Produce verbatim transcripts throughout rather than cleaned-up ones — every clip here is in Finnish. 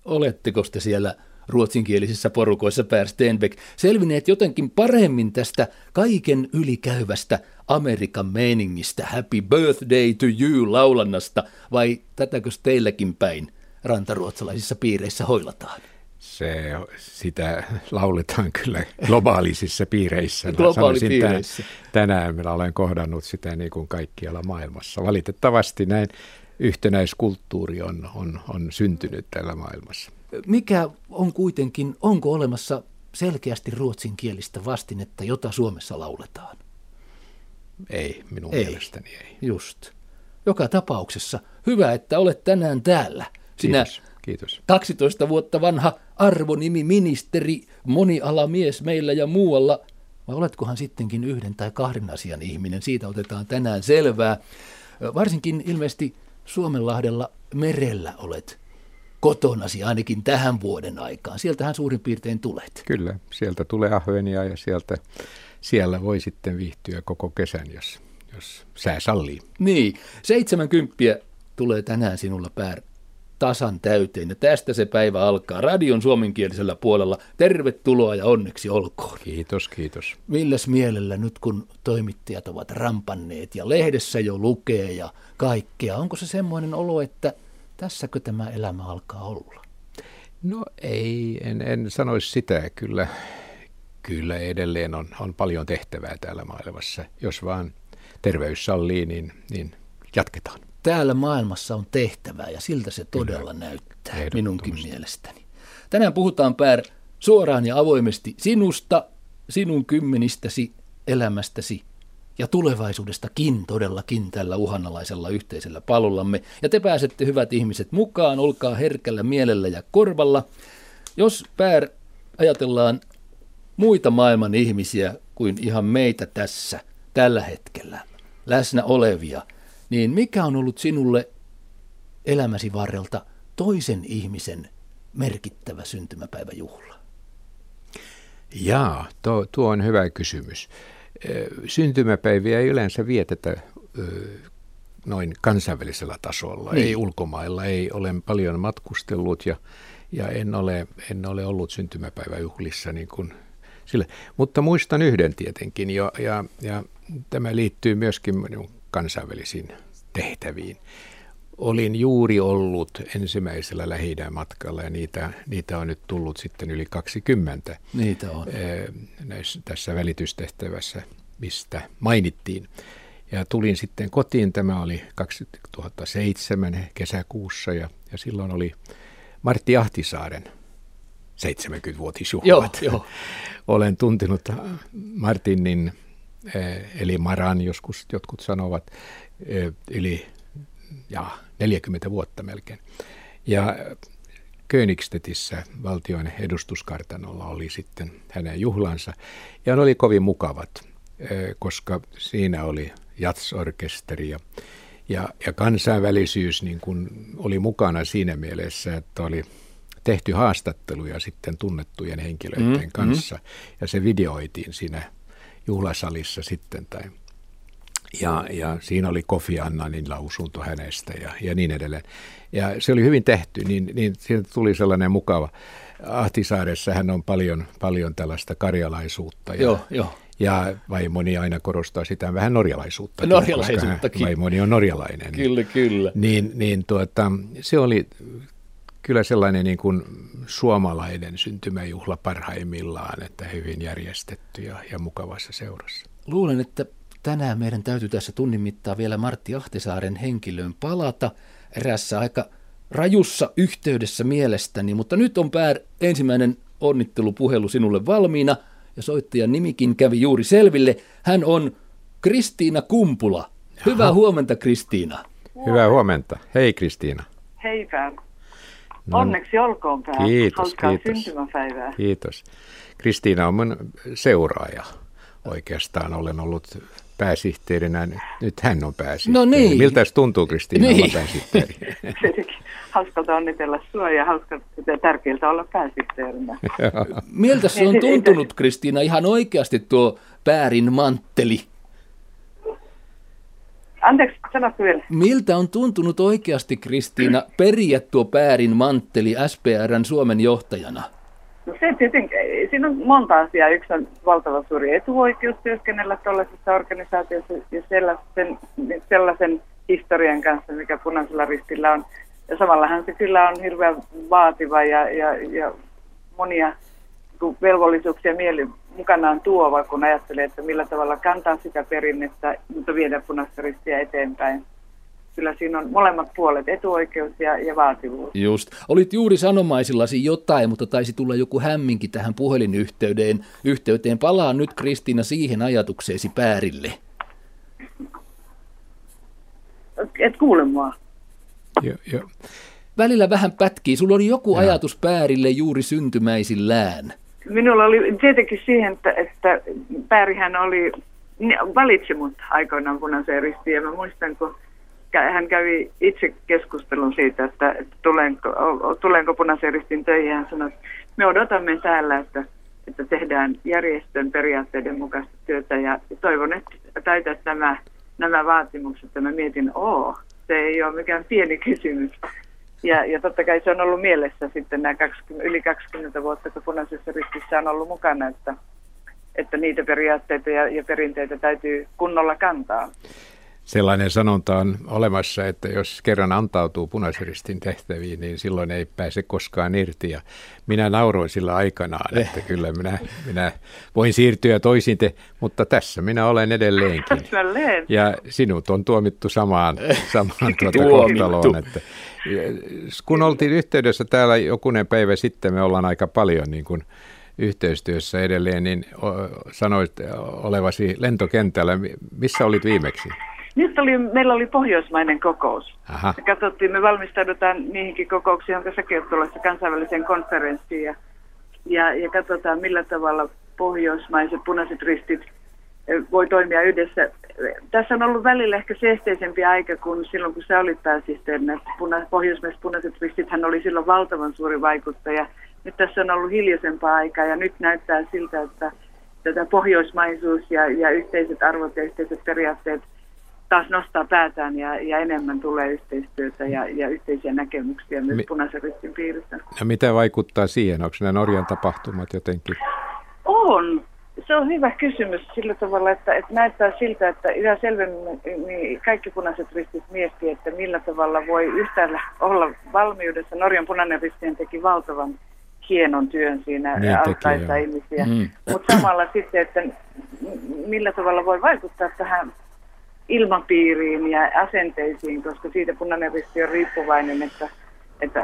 oletteko te siellä ruotsinkielisissä porukoissa, Per Stenbeck, selvinneet jotenkin paremmin tästä kaiken ylikäyvästä Amerikan meiningistä, Happy Birthday to you -laulannasta, vai tätäkö teilläkin päin rantaruotsalaisissa piireissä hoilataan? Se, sitä lauletaan kyllä globaalisissa piireissä. Globaalipiireissä. Tänään minä olen kohdannut sitä niin kuin kaikkialla maailmassa. Valitettavasti näin yhtenäiskulttuuri on, on, on syntynyt tällä maailmassa. Mikä on kuitenkin, onko olemassa selkeästi ruotsinkielistä vastinetta, jota Suomessa lauletaan? Ei, minun ei. mielestäni ei. Just. Joka tapauksessa hyvä, että olet tänään täällä. Sinä Kiitos. Kiitos. kaksitoista vuotta vanha arvonimiministeri, monialamies meillä ja muualla. Vai oletkohan sittenkin yhden tai kahden asian ihminen? Siitä otetaan tänään selvää. Varsinkin ilmeisesti Suomenlahdella merellä olet kotonasi ainakin tähän vuoden aikaan. Sieltähän suurin piirtein tulet. Kyllä, sieltä tulee ahvenia ja sieltä, siellä voi sitten viihtyä koko kesän, jos, jos sää sallii. Niin, seitsemänkymppiä tulee tänään sinulla, Per, tasan täyteen. Ja tästä se päivä alkaa radion suomenkielisellä puolella. Tervetuloa ja onneksi olkoon. Kiitos, kiitos. Milläs mielellä nyt, kun toimittajat ovat rampanneet ja lehdessä jo lukee ja kaikkea, onko se semmoinen olo, että tässäkö tämä elämä alkaa olla? No ei, en, en sanoisi sitä. Kyllä, kyllä edelleen on, on paljon tehtävää täällä maailmassa. Jos vaan terveys sallii, niin, niin jatketaan. Täällä maailmassa on tehtävää ja siltä se todella kyllä näyttää minunkin mielestäni. Tänään puhutaan, Per, suoraan ja avoimesti sinusta, sinun kymmenistäsi, elämästäsi ja tulevaisuudestakin todellakin tällä uhanalaisella yhteisellä palollamme. Ja te pääsette, hyvät ihmiset, mukaan, olkaa herkällä mielellä ja korvalla. Jos, Per, ajatellaan muita maailman ihmisiä kuin ihan meitä tässä, tällä hetkellä, läsnä olevia, niin mikä on ollut sinulle elämäsi varrelta toisen ihmisen merkittävä syntymäpäiväjuhla? Jaa, tuo, tuo on hyvä kysymys. Syntymäpäiviä ei yleensä vietetä noin kansainvälisellä tasolla, niin. Ei ulkomailla, ei ole paljon matkustellut ja, ja en, ole, en ole ollut syntymäpäiväjuhlissa niin kuin sille. Mutta muistan yhden tietenkin ja, ja, ja tämä liittyy myöskin kansainvälisiin tehtäviin. Olin juuri ollut ensimmäisellä Lähi-idän matkalla ja niitä, niitä on nyt tullut sitten yli kaksikymmentä. Niitä on. Näissä, tässä välitystehtävässä, mistä mainittiin. Ja tulin sitten kotiin, tämä oli kaksituhattaseitsemän kesäkuussa ja, ja silloin oli Martti Ahtisaaren seitsemänkymmenvuotisjuhlat. Joo, jo. Olen tuntenut Martinin, eli Maran, joskus jotkut sanovat, yli ja neljäkymmentä vuotta melkein. Ja Königstedtissä valtion edustuskartanolla oli sitten hänen juhlansa. Ja ne oli kovin mukavat, koska siinä oli jatsorkesteri ja, ja, ja kansainvälisyys niin kuin oli mukana siinä mielessä, että oli tehty haastatteluja sitten tunnettujen henkilöiden mm, kanssa. Mm. Ja se videoitiin siinä juhlasalissa sitten tai Ja, ja siinä oli Kofi Annanin lausunto hänestä ja, ja niin edelleen. Ja se oli hyvin tehty, niin, niin siitä tuli sellainen mukava. Ahtisaaressa hän on paljon, paljon tällaista karjalaisuutta. Ja, joo, joo. ja vaimoni aina korostaa sitä vähän norjalaisuutta. Norjalaisuuttakin. Vaimoni on norjalainen. Kyllä, kyllä. Niin, niin tuota, se oli kyllä sellainen niin kuin suomalainen syntymäjuhla parhaimmillaan, että hyvin järjestetty ja, ja mukavassa seurassa. Luulen, että tänään meidän täytyy tässä tunnin mittaan vielä Martti Ahtisaaren henkilöön palata erässä aika rajussa yhteydessä mielestäni, mutta nyt on, Per, ensimmäinen onnittelupuhelu sinulle valmiina ja soittajan nimikin kävi juuri selville. Hän on Kristiina Kumpula. Hyvää Jaha. huomenta, Kristiina. Hyvää huomenta. Hei, Kristiina. Hei, Per. No, onneksi olkoon, Per. Kiitos, Hauskaa kiitos. syntymäpäivää. Kiitos. Kristiina on mun seuraaja. Oikeastaan olen ollut pääsihteerinä. Nyt hän on pääsihteeri. No niin. Miltä tuntuu, Kristiina, niin. olla pääsihteeri? Tietenkin hauskalta onnitella sinua ja hauskalta ja tärkeältä olla pääsihteerinä. Miltä se on tuntunut, Kristiina, ihan oikeasti tuo Pärin mantteli? Anteeksi, sanotko vielä? Miltä on tuntunut oikeasti, Kristiina, periä tuo Päärin mantteli S P R:n Suomen johtajana? No se tietenkin, siinä on monta asiaa. Yksi on valtava suuri etuoikeus työskennellä tuollaisessa organisaatiossa ja sellaisen, sellaisen historian kanssa, mikä Punaisella Ristillä on. Ja samallahan se kyllä on hirveän vaativa ja, ja, ja monia velvollisuuksia mieli mukanaan tuova, kun ajattelee, että millä tavalla kantaa sitä perinnettä, mutta viedä Punaista Ristiä eteenpäin. Kyllä siinä on molemmat puolet, etuoikeus ja, ja vaativuus. Just. Olit juuri sanomaisillasi jotain, mutta taisi tulla joku hämminki tähän puhelinyhteyteen. Yhteyteen. Palaa nyt, Kristiina, siihen ajatukseesi Päärille. Et kuule mua. Jo, jo. Välillä vähän pätkii. Sulla oli joku ja. ajatus Päärille juuri syntymäisillään. Minulla oli tietenkin siihen, että, että Päärihän oli, valitsi mut aikoinaan Punaiseen Ristiin. Ja mä muistan, kun hän kävi itse keskustelun siitä, että, että tulenko, tulenko Punaiseen Ristiin töihin. Hän sanoi, että me odotamme täällä, että, että tehdään järjestön periaatteiden mukaista työtä. Ja toivon, että täytät nämä, nämä vaatimukset. Ja mä mietin, oo, se ei ole mikään pieni kysymys. Ja, ja totta kai se on ollut mielessä sitten nämä kaksikymmentä, yli kaksikymmentä vuotta, kun Punaisessa Ristissä on ollut mukana, että, että niitä periaatteita ja, ja perinteitä täytyy kunnolla kantaa. Sellainen sanonta on olemassa, että jos kerran antautuu Punaisen Ristin tehtäviin, niin silloin ei pääse koskaan irti. Ja minä nauroin sillä aikanaan, että kyllä minä, minä voin siirtyä toisin, te, mutta tässä minä olen edelleenkin. Ja sinut on tuomittu samaan, samaan tuota kohtaloon. Että, kun oltiin yhteydessä täällä jokunen päivä sitten, me ollaan aika paljon niin kuin yhteistyössä edelleen, niin sanoit olevasi lentokentällä. Missä olit viimeksi? Nyt oli, meillä oli pohjoismainen kokous. Aha. Me katsottiin, me valmistaudutaan niihinkin kokouksiin, jonka säkin olet tulossa kansainväliseen konferenssiin. Ja, ja, ja katsotaan, millä tavalla pohjoismaiset punaiset ristit voi toimia yhdessä. Tässä on ollut välillä ehkä seesteisempi aika kuin silloin, kun sä olit pääsihteerinä. Puna, pohjoismaiset punaiset ristithän oli silloin valtavan suuri vaikuttaja. Nyt tässä on ollut hiljaisempaa aikaa ja nyt näyttää siltä, että tätä pohjoismaisuus ja, ja yhteiset arvot ja yhteiset periaatteet taas nostaa päätään ja, ja enemmän tulee yhteistyötä ja, ja yhteisiä näkemyksiä myös Mi- Punaisen Ristin piirissä. Ja mitä vaikuttaa siihen? Onko nämä Norjan tapahtumat jotenkin? On. Se on hyvä kysymys sillä tavalla, että, että näyttää siltä, että yhä selvemmin niin kaikki Punaiset Ristit miettii, että millä tavalla voi yhtäällä olla valmiudessa. Norjan Punainen Risti teki valtavan hienon työn siinä niin auttaessa ihmisiä, mm. mutta samalla sitten, että millä tavalla voi vaikuttaa tähän ilmapiiriin ja asenteisiin, koska siitä Punainen Risti on riippuvainen, että, että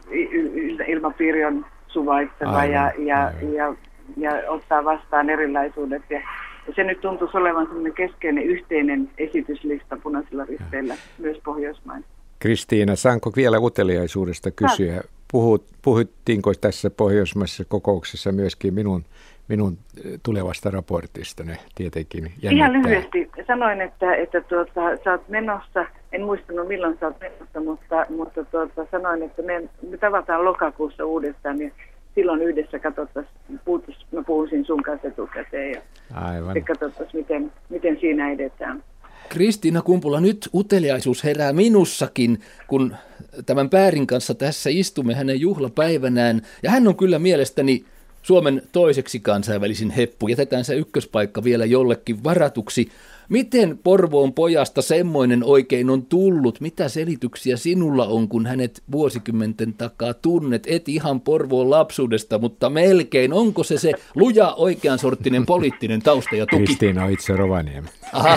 ilmapiiri on suvaitseva ja, ja, ja, ja ottaa vastaan erilaisuudet. Ja, ja se nyt tuntuisi olevan sellainen keskeinen yhteinen esityslista Punaisilla Risteillä, myös Pohjoismaissa. Kristiina, saanko vielä uteliaisuudesta kysyä? Puhut, puhuttiinko tässä pohjoismaisessa kokouksessa myöskin minun minun tulevasta raportista, ne tietenkin jännittää. Ihan lyhyesti sanoin, että, että tuota, sä oot menossa, en muistanut milloin sä oot menossa, mutta, mutta tuota, sanoin, että me, me tavataan lokakuussa uudestaan ja silloin yhdessä katsottaisiin, mä puhuisin sun kanssa etukäteen ja katsottaisiin, miten, miten siinä edetään. Kristiina Kumpula, nyt uteliaisuus herää minussakin, kun tämän Päärin kanssa tässä istumme hänen juhlapäivänään ja hän on kyllä mielestäni Suomen toiseksi kansainvälisin heppu. Jätetään se ykköspaikka vielä jollekin varatuksi. Miten Porvoon pojasta semmoinen oikein on tullut? Mitä selityksiä sinulla on, kun hänet vuosikymmenten takaa tunnet? Et ihan Porvoon lapsuudesta, mutta melkein. Onko se se luja oikeansorttinen poliittinen tausta ja tuki? Kristiina on itse Rovaniemi. Aha.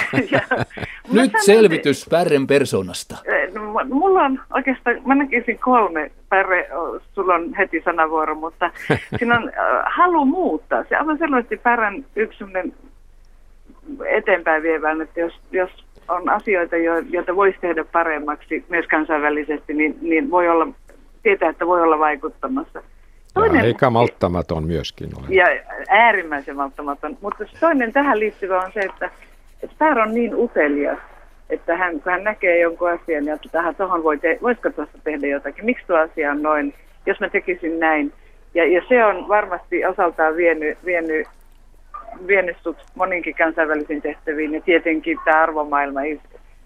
Nyt selvitys Pärren persoonasta. Mulla on oikeastaan, mä näkisin kolme, Pärre, sulla on heti sanavuoro, mutta siinä on halu muuttaa. Se on selvästi Pärren yksi sellainen eteenpäin vievään, että jos, jos on asioita, joita voisi tehdä paremmaksi myös kansainvälisesti, niin, niin voi olla, tietää, että voi olla vaikuttamassa. Toinen, ja eikä malttamaton myöskin ole. Ja äärimmäisen malttamaton. Mutta toinen tähän liittyvä on se, että, että Pär on niin utelias, että hän, kun hän näkee jonkun asian, niin että tähän tuohon voi te, voisiko tuossa tehdä jotakin, miksi tuo asia on noin, jos mä tekisin näin. Ja, ja se on varmasti osaltaan vienyt, vienyt, vienyt sut moninkin kansainvälisiin tehtäviin, ja tietenkin tämä arvomaailma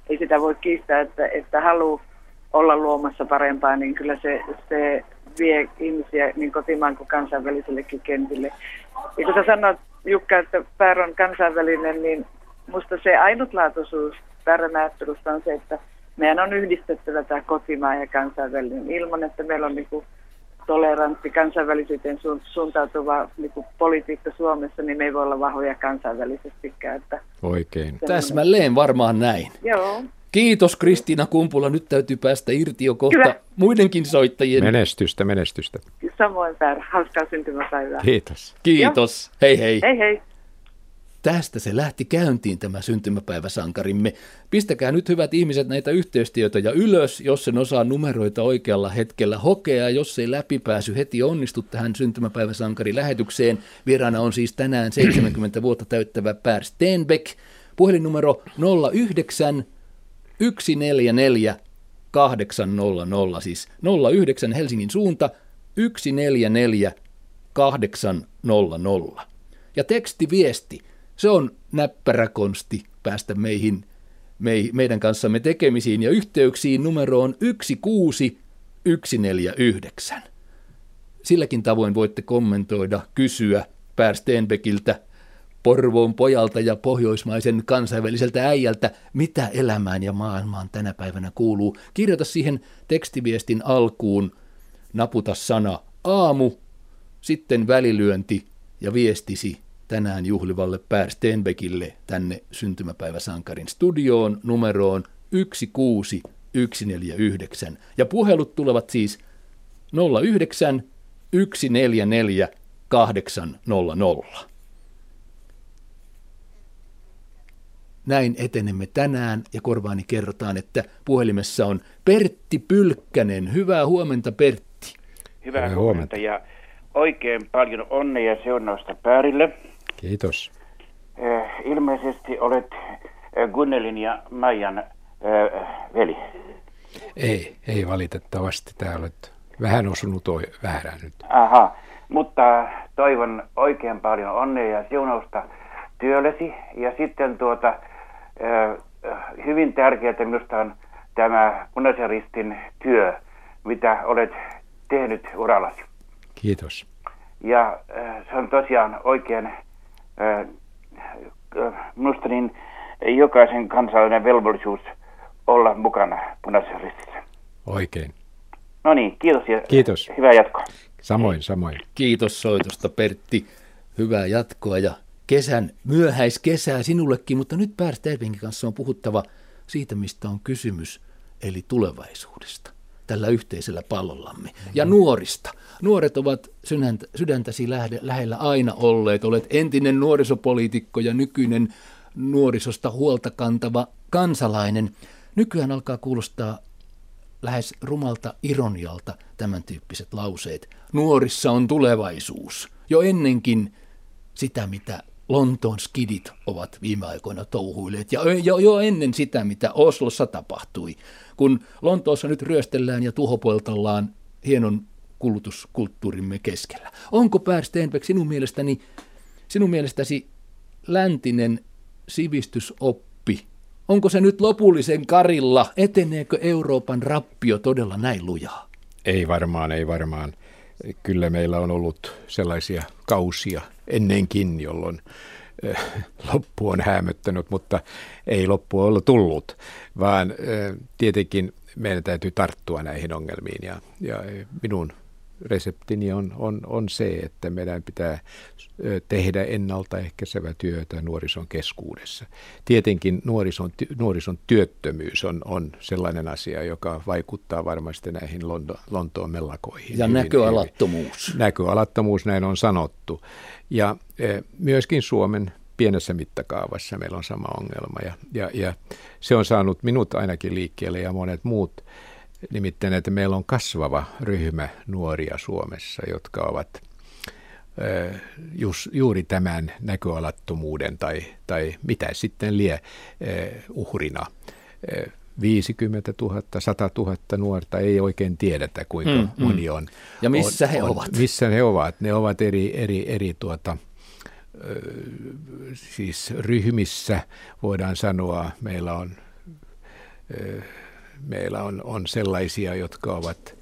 ei sitä voi kiistää, että, että halu olla luomassa parempaa, niin kyllä se, se vie ihmisiä niin kotimaan kuin kansainvälisellekin kentille. Ja kun sä sanot, Jukka, että Päärä on kansainvälinen, niin musta se ainutlaatuisuus Päärän ajattelusta on se, että meidän on yhdistettävä tämä kotimaa ja kansainvälinen ilman, että meillä on niinku tolerantti kansainvälisyyteen suuntautuva niinku politiikka Suomessa, niin me ei voi olla vahvoja kansainvälisestikään. Että oikein. Täsmälleen varmaan näin. Joo. Kiitos Kristiina Kumpula. Nyt täytyy päästä irti jo kohta Kyllä. muidenkin soittajien. Menestystä, menestystä. Samoin Päärä. Hauskaa syntymäpäivää. Kiitos. Kiitos. Joo. Hei hei. Hei hei. Tästä se lähti käyntiin tämä syntymäpäiväsankarimme. Pistäkää nyt hyvät ihmiset näitä yhteystietoja ylös, jos sen osaa numeroita oikealla hetkellä hokea. Jos ei läpipääsy heti onnistu tähän syntymäpäiväsankarilähetykseen. Vieraana on siis tänään seitsemänkymmentä vuotta täyttävä Per Stenbeck. Puhelinnumero nolla yhdeksän yksi neljä neljä kahdeksan nolla nolla, siis nolla yhdeksän Helsingin suunta yksi neljä neljä kahdeksan nolla nolla. Ja tekstiviesti, se on näppärä konsti päästä meihin, mei, meidän kanssamme tekemisiin ja yhteyksiin numeroon yksi kuusi yksi neljä yhdeksän. Silläkin tavoin voitte kommentoida, kysyä Per Stenbeckiltä, Porvoon pojalta ja pohjoismaisen kansainväliseltä äijältä, mitä elämään ja maailmaan tänä päivänä kuuluu. Kirjoita siihen tekstiviestin alkuun, naputa sana aamu, sitten välilyönti ja viestisi tänään juhlivalle Per Stenbeckille tänne syntymäpäiväsankarin studioon numeroon yksi kuusi yksi neljä yhdeksän. Ja puhelut tulevat siis nolla yhdeksän yksi neljä neljä kahdeksan nolla nolla. Näin etenemme tänään ja korvaani kerrotaan, että puhelimessa on Pertti Pylkkänen. Hyvää huomenta, Pertti. Hyvää, Hyvää huomenta ja oikein paljon onnea ja seurausta Päärille. Kiitos. Ilmeisesti olet Gunnelin ja Maijan äh, veli. Ei, ei valitettavasti. Tää olet vähän osunut väärään nyt. Aha, mutta toivon oikein paljon onnea ja siunausta työllesi. Ja sitten tuota, äh, hyvin tärkeää minusta on tämä Punaisen Ristin työ, mitä olet tehnyt urallasi. Kiitos. Ja äh, se on tosiaan oikein äh, äh, minusta niin jokaisen kansallinen velvollisuus olla mukana Punaisessa Ristissä. Oikein. No niin, kiitos ja kiitos. Hyvää jatkoa. Samoin, samoin. Kiitos soitosta, Pertti. Hyvää jatkoa ja kesän, myöhäiskesää sinullekin, mutta nyt Per Stenbeckin kanssa on puhuttava siitä, mistä on kysymys, eli tulevaisuudesta tällä yhteisellä pallollamme. Mm-hmm. Ja nuorista. Nuoret ovat sydäntä, sydäntäsi lähellä aina olleet. Olet entinen nuorisopoliitikko ja nykyinen nuorisosta huolta kantava kansalainen. Nykyään alkaa kuulostaa lähes rumalta ironialta tämän tyyppiset lauseet. Nuorissa on tulevaisuus. Jo ennenkin sitä, mitä Lontoon skidit ovat viime aikoina touhuilleet, ja jo, jo ennen sitä, mitä Oslossa tapahtui, kun Lontoossa nyt ryöstellään ja tuhopoltellaan hienon kulutuskulttuurimme keskellä. Onko Per Stenbeck sinun mielestäni, sinun mielestäsi läntinen sivistysoppi, onko se nyt lopullisen karilla? Eteneekö Euroopan rappio todella näin lujaa? Ei varmaan, ei varmaan. Kyllä meillä on ollut sellaisia kausia ennenkin, jolloin äh, loppu on häämöttänyt, mutta ei loppu ole tullut, vaan äh, tietenkin meidän täytyy tarttua näihin ongelmiin. Ja, ja minun reseptini on, on, on se, että meidän pitää tehdä ennaltaehkäisevää työtä nuorison keskuudessa. Tietenkin nuorison, nuorison työttömyys on, on sellainen asia, joka vaikuttaa varmasti näihin Lonto, Lontoon mellakoihin. Ja hyvin, näköalattomuus. Hyvin. Näköalattomuus, näin on sanottu. Ja e, myöskin Suomen pienessä mittakaavassa meillä on sama ongelma. Ja, ja, ja se on saanut minut ainakin liikkeelle ja monet muut. Nimittäin, että meillä on kasvava ryhmä nuoria Suomessa, jotka ovat äh, just, juuri tämän näköalattomuuden tai, tai mitä sitten lie äh, uhrina. Äh, viisikymmentätuhatta, sata tuhatta nuorta ei oikein tiedetä, kuinka mm, moni on. Ja missä on, he on, ovat? Missä he ovat? Ne ovat eri, eri, eri tuota, äh, siis ryhmissä, voidaan sanoa, meillä on meillä on, on sellaisia, jotka ovat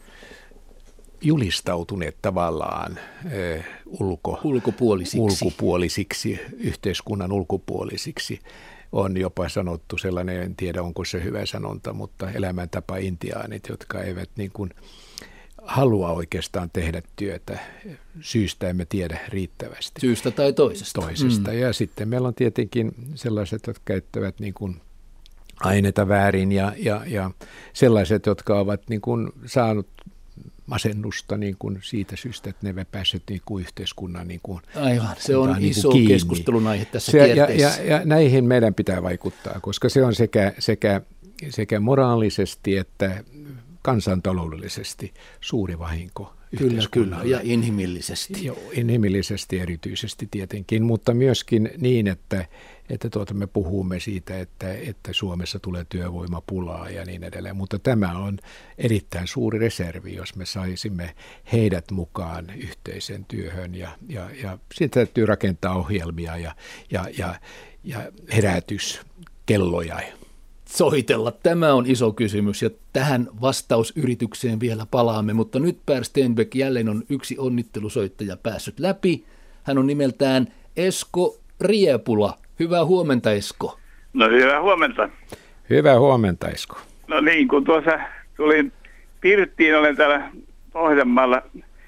julistautuneet tavallaan ulko, ulkopuolisiksi. ulkopuolisiksi, yhteiskunnan ulkopuolisiksi. On jopa sanottu sellainen, en tiedä onko se hyvä sanonta, mutta elämäntapa intiaanit, jotka eivät niin kuin halua oikeastaan tehdä työtä. Syystä emme tiedä riittävästi. Syystä tai toisesta. Toisesta. Mm. Ja sitten meillä on tietenkin sellaiset, jotka käyttävät niin kuin aineita väärin ja, ja, ja sellaiset, jotka ovat niin kuin saanut masennusta niin kuin siitä syystä, että ne eivät päässeet niin kuin yhteiskunnan niin kuin, aivan, se on niin iso kiinni. keskustelun aihe tässä se, kierteessä. Ja, ja, ja näihin meidän pitää vaikuttaa, koska se on sekä, sekä, sekä moraalisesti että kansantaloudellisesti suuri vahinko. Kyllä, kyllä, ja inhimillisesti. Joo, inhimillisesti erityisesti tietenkin, mutta myöskin niin, että, että tuota me puhumme siitä, että, että Suomessa tulee työvoimapulaa ja niin edelleen. Mutta tämä on erittäin suuri reservi, jos me saisimme heidät mukaan yhteiseen työhön ja, ja, ja siitä täytyy rakentaa ohjelmia ja, ja, ja, ja herätyskelloja. Soitella. Tämä on iso kysymys ja tähän vastausyritykseen vielä palaamme, mutta nyt Per Stenbäck jälleen on yksi onnittelusoittaja päässyt läpi. Hän on nimeltään Esko Riepula. Hyvää huomenta, Esko. No hyvää huomenta. Hyvää huomenta, Esko. No niin, kun tuossa tulin Pirttiin, olen täällä Pohjanmaalla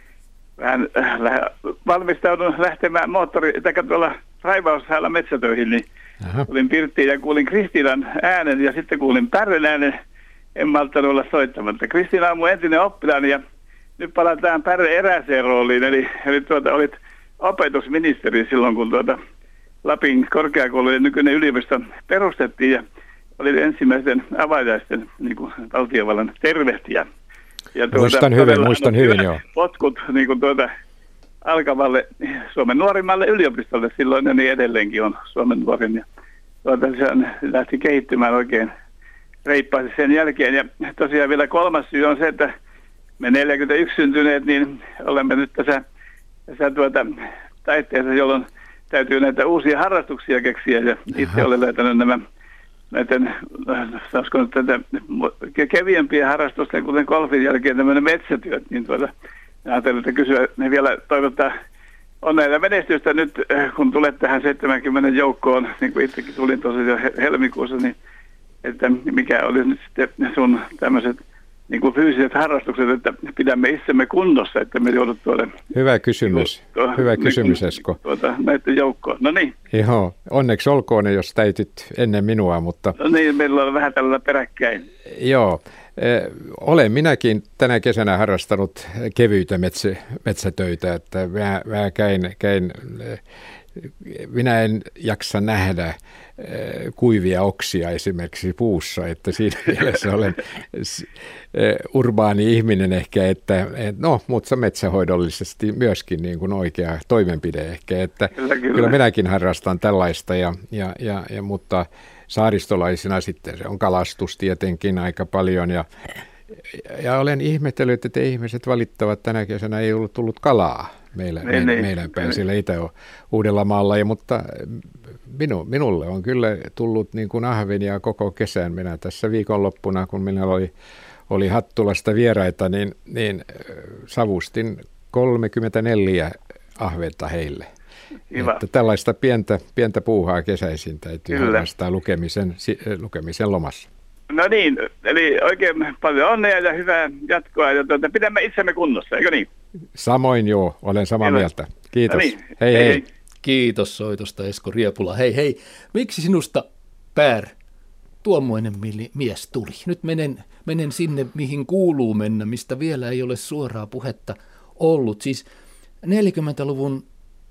vähän valmistaudun lähtemään moottori, tai tuolla raivaushäällä metsätöihin, niin aha, tulin Pirttiin ja kuulin Kristiinan äänen ja sitten kuulin Pärren äänen. En malttanut olla soittamatta. Kristiina on mun entinen oppilaani ja nyt palataan Pärren erääseen rooliin. Eli, eli tuota, olit opetusministeri silloin, kun tuota Lapin korkeakoulujen nykyinen yliopisto perustettiin ja olit ensimmäisten avajaisten niin kuin valtiovallan tervehtiä. Ja tuota, muistan hyvin, muistan hyvin, joo. Potkut niin kuin tuota alkavalle Suomen nuorimmalle yliopistolle silloin ja niin edelleenkin on Suomen nuorin. Ja tuota, se lähti kehittymään oikein reippaasti sen jälkeen. Ja tosiaan vielä kolmas syy on se, että me neljäkymmentäyksi syntyneet, niin olemme nyt tässä, tässä tuota, taitteessa, jolloin täytyy näitä uusia harrastuksia keksiä. Ja itse olen löytänyt nämä näiden, saisiko nyt tätä kevyempiä harrastusten, kuten golfin jälkeen tämmöinen metsätyöt, niin tuota, ajattelin, että kysyä, ne vielä toivottaa onnea ja menestystä nyt, kun tulet tähän seitsemänkymmentä joukkoon, niin kuin itsekin tulin tosiaan jo helmikuussa, niin että mikä oli nyt sitten sun tämmöiset niin kuin fyysiset harrastukset, että pidämme itsemme kunnossa, että me joudut tuolle. Hyvä kysymys, tuo, hyvä niin, kysymys Esko. Tuota, näiden joukkoon, no niin. Joo, onneksi olkoon, jos täytyt ennen minua, mutta. No niin, meillä on vähän tällä peräkkäin. Joo. Olen minäkin tänä kesänä harrastanut kevyitä metsä, metsätöitä, että mä, mä käin, käin, minä en jaksa nähdä kuivia oksia esimerkiksi puussa, että siinä mielessä olen urbaani ihminen ehkä, että no, mutta metsähoidollisesti myöskin niin kuin oikea toimenpide ehkä, että kyllä, kyllä. kyllä minäkin harrastan tällaista, ja, ja, ja, ja, mutta saaristolaisina sitten se on kalastus tietenkin aika paljon ja, ja olen ihmetellyt, että ihmiset valittavat tänä kesänä ei ollut tullut kalaa meillä, me, me, meillä päin siellä Itä-Uudellamaalla, ja, mutta minu, minulle on kyllä tullut niin kuin ahvenia koko kesän. Minä tässä viikonloppuna, kun minulla oli, oli Hattulasta vieraita, niin, niin savustin kolmekymmentäneljä ahventa heille. Että tällaista pientä, pientä puuhaa kesäisin täytyy harrastaa lukemisen, lukemisen lomassa. No niin, eli oikein paljon onnea ja hyvää jatkoa ja tuota, pidämme itsemme kunnossa, eikö niin? Samoin joo, olen samaa Hyvä. mieltä. Kiitos. No niin. Hei, hei hei. Kiitos soitosta, Esko Riepula. Hei hei, miksi sinusta, Pär, tuommoinen mies tuli? Nyt menen, menen sinne, mihin kuuluu mennä, mistä vielä ei ole suoraa puhetta ollut. Siis neljäkymmentäluvun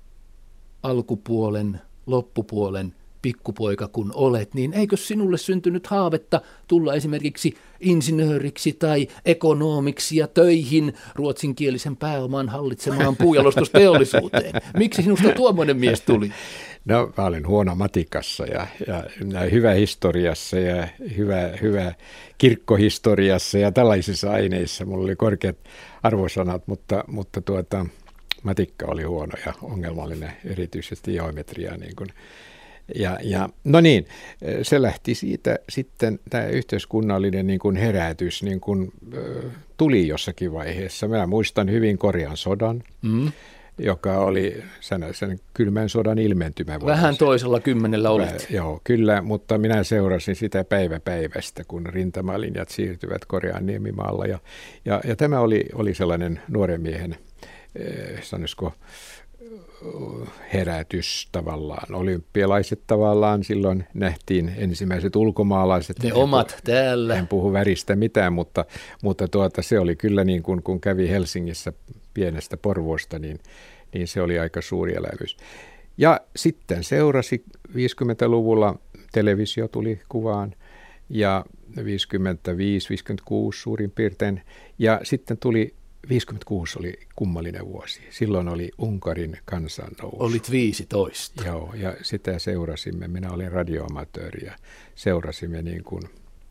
alkupuolen, loppupuolen pikkupoika kun olet, niin eikö sinulle syntynyt haavetta tulla esimerkiksi insinööriksi tai ekonomiksi ja töihin ruotsinkielisen pääoman hallitsemaan puujalostusteollisuuteen? Miksi sinusta tuommoinen mies tuli? No, mä olen huono matikassa ja, ja, ja hyvä historiassa ja hyvä, hyvä kirkkohistoriassa ja tällaisissa aineissa. Mulla oli korkeat arvosanat, mutta, mutta tuota, matikka oli huono ja ongelmallinen, erityisesti geometria, niin kuin Ja, ja, no niin, se lähti siitä sitten, tämä yhteiskunnallinen niin kuin herätys niin kuin, äh, tuli jossakin vaiheessa. Mä muistan hyvin Korean sodan, mm. joka oli sen, sen kylmän sodan ilmentymä. Vähän toisella kymmenellä olit. Mä, joo, kyllä, mutta minä seurasin sitä päivä päivästä, kun rintamalinjat siirtyvät Korean niemimaalla. Ja, ja, ja tämä oli, oli sellainen nuoren miehen, äh, sanoisiko, herätys tavallaan. Olympialaiset tavallaan silloin nähtiin ensimmäiset ulkomaalaiset. Ne omat puhu, täällä. En puhu väristä mitään, mutta, mutta tuota, se oli kyllä niin kuin kun kävi Helsingissä pienestä Porvoosta, niin, niin se oli aika suuri elämys. Ja sitten seurasi viisikymmentäluvulla televisio tuli kuvaan ja viisikymmentäviisi viisikymmentäkuusi suurin piirtein ja sitten tuli viisikymmentäkuusi oli kummallinen vuosi. Silloin oli Unkarin kansannousu. Olit viisitoista. Joo, ja sitä seurasimme. Minä olin radioamatööri ja seurasimme niin kuin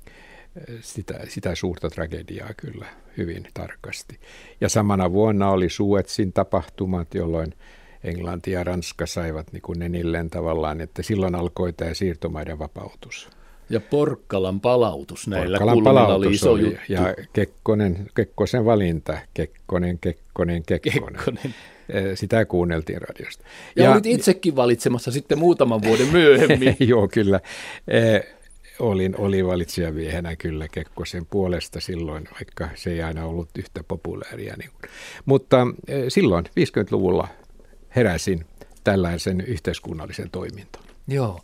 sitä, sitä suurta tragediaa kyllä hyvin tarkasti. Ja samana vuonna oli Suezin tapahtumat, jolloin Englanti ja Ranska saivat niin kuin nenilleen tavallaan, että silloin alkoi tämä siirtomaiden vapautus. Ja Porkkalan palautus näillä Porkkalan kulmilla palautus oli iso oli, juttu. ja Kekkonen, Kekkosen valinta, Kekkonen, Kekkonen, Kekkonen. Kekkonen. Sitä kuunneltiin radiosta. Ja, ja olit itsekin valitsemassa sitten muutaman vuoden myöhemmin. Joo, kyllä. Eh, olin, olin valitsijamiehenä kyllä Kekkosen puolesta silloin, vaikka se ei aina ollut yhtä populääriä. Niin. Mutta eh, silloin viisikymmentäluvulla heräsin tällaisen yhteiskunnallisen toimintaan. Joo.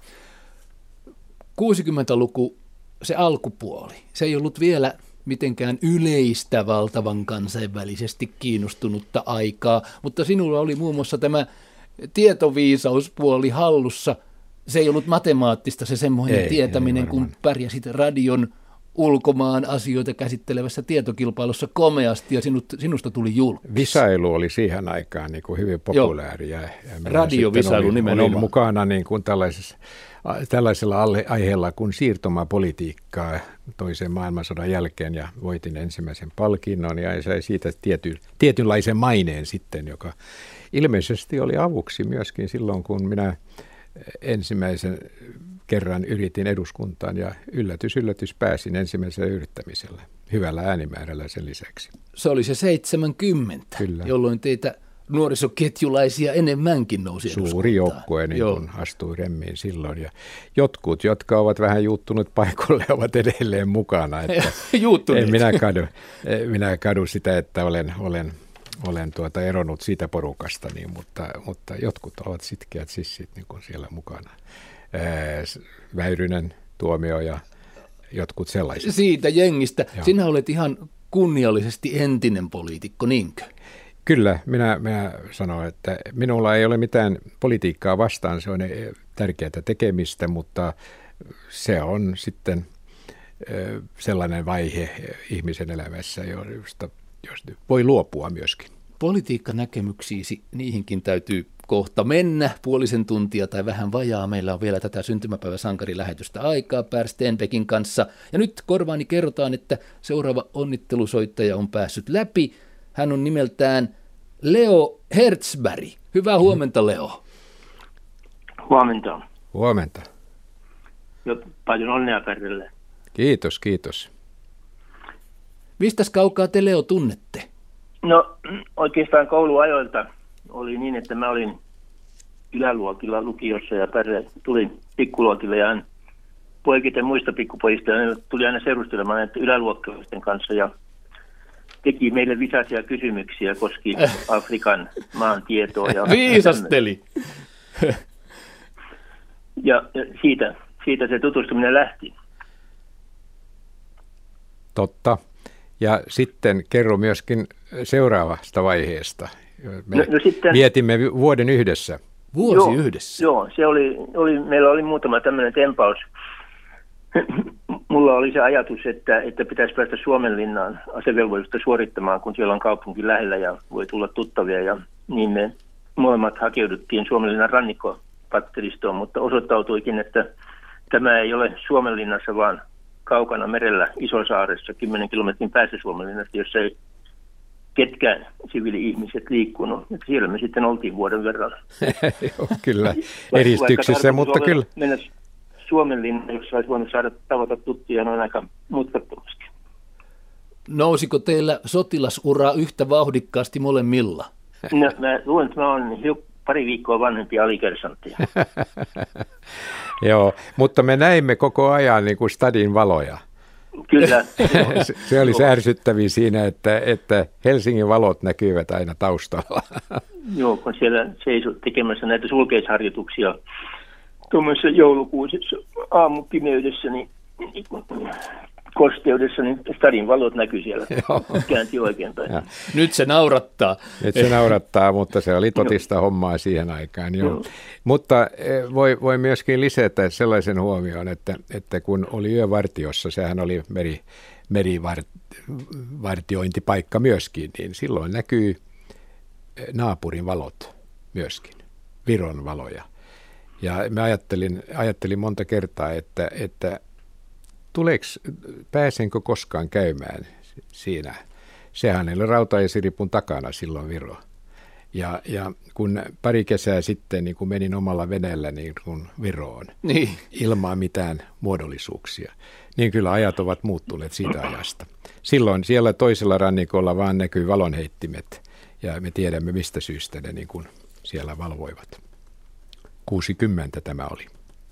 kuusikymmentäluku, se alkupuoli, se ei ollut vielä mitenkään yleistä valtavan kansainvälisesti kiinnostunutta aikaa, mutta sinulla oli muun muassa tämä tietoviisauspuoli hallussa. Se ei ollut matemaattista se semmoinen ei, tietäminen, ei kun pärjäsit radion ulkomaan asioita käsittelevässä tietokilpailussa komeasti ja sinut, sinusta tuli julkis. Visailu oli siihen aikaan niin kuin hyvin populääri. Ja, ja radiovisailu olin, nimenomaan. Olin mukana niin kuin tällaisessa, tällaisella aiheella kuin siirtomapolitiikkaa toisen maailmansodan jälkeen ja voitin ensimmäisen palkinnon ja sai siitä tiety, tietynlaisen maineen sitten, joka ilmeisesti oli avuksi myöskin silloin, kun minä ensimmäisen kerran yritin eduskuntaan ja yllätys, yllätys pääsin ensimmäisellä yrittämisellä. Hyvällä äänimäärällä sen lisäksi. Se oli se seitsemänkymmentä, Kyllä. jolloin teitä nuorisoketjulaisia enemmänkin nousi eduskuntaan. Suuri joukkue niin kun astui remmiin silloin. Ja jotkut, jotka ovat vähän juuttunut paikoille, ovat edelleen mukana. Että en minä, kadu, minä kadu sitä, että olen, olen, olen tuota eronnut siitä porukasta, niin, mutta, mutta jotkut ovat sitkeät sissit niin kun siellä mukana. Väyrynen, Tuomio ja jotkut sellaiset. Siitä jengistä. Joo. Sinä olet ihan kunniallisesti entinen poliitikko, niinkö? Kyllä, minä, minä sanon, että minulla ei ole mitään politiikkaa vastaan, se on tärkeää tekemistä, mutta se on sitten sellainen vaihe ihmisen elämässä, josta, josta voi luopua myöskin. Politiikkanäkemyksiisi, niihinkin täytyy kohta mennä, puolisen tuntia tai vähän vajaa. Meillä on vielä tätä syntymäpäiväsankarilähetystä aikaa Per Stenbeckin kanssa. Ja nyt korvaani kerrotaan, että seuraava onnittelusoittaja on päässyt läpi. Hän on nimeltään Leo Hertzberg. Hyvää huomenta, Leo. Huomenta. Huomenta. Jo, paljon onnea Perille. Kiitos, kiitos. Mistäs kaukaa te, Leo, tunnette? No oikeastaan kouluajoilta oli niin, että mä olin yläluokilla lukiossa ja Perre tuli pikkuluokille ja hän poikiten muista pikkupojista ja ne tuli aina seurustelemaan näiden yläluokkalaisten kanssa ja teki meille visaisia kysymyksiä koski Afrikan maantietoa. Ja viisasteli! ja siitä, siitä se tutustuminen lähti. Totta. Ja sitten kerro myöskin seuraavasta vaiheesta. Me no, no sitten, mietimme vuoden yhdessä. Vuosi joo, yhdessä? Joo, se oli, oli, meillä oli muutama tämmöinen tempaus. Mulla oli se ajatus, että, että pitäisi päästä Suomenlinnaan asevelvollisuutta suorittamaan, kun siellä on kaupunki lähellä ja voi tulla tuttavia. Ja niin me molemmat hakeuduttiin Suomenlinnan rannikkopatteristoon, mutta osoittautuikin, että tämä ei ole Suomenlinnassa, vaan kaukana merellä Isosaaressa, kymmenen kilometrin päässä Suomenlinnasta, jossa ei ketkä siviili-ihmiset liikkunut. Siellä me sitten oltiin vuoden verran. Joo, kyllä, eristyksissä, mutta kyllä. Mennä Suomenlinna, jossa olisi voinut saada tavata tuttuja noin aika mutkattomasti. Nousiko teillä sotilasura yhtä vauhdikkaasti molemmilla? No, mä luulen, että mä olen pari viikkoa vanhempi alikersantti. Joo, mutta me näimme koko ajan niin kuin stadin valoja. Kyllä. se, se oli ärsyttäviä siinä, että, että Helsingin valot näkyvät aina taustalla. Joo, kun siellä seisoi tekemässä näitä sulkeisharjoituksia tuommoisessa joulukuisessa aamupimeydessä, niin, niin kosteudessa, niin stadin valot näkyi siellä. Käänti oikeinpäin. Ja. Nyt se naurattaa. Nyt se naurattaa, mutta se oli totista hommaa siihen aikaan. Joo. Joo. Mutta voi, voi myöskin lisätä sellaisen huomioon, että, että kun oli yövartiossa, sehän oli meri, merivartiointipaikka myöskin, niin silloin näkyy naapurin valot myöskin, Viron valoja. Ja mä ajattelin, ajattelin monta kertaa, että, että tuleeko, pääsenkö koskaan käymään siinä? Sehän oli rautaesiripun takana silloin Viro. Ja, ja kun pari kesää sitten niin kun menin omalla veneellä niin kun Viroon, niin. ilman mitään muodollisuuksia, niin kyllä ajat ovat muuttuneet siitä ajasta. Silloin siellä toisella rannikolla vaan näkyy valonheittimet, ja me tiedämme mistä syystä ne niin kun siellä valvoivat. kuusikymmentä tämä oli.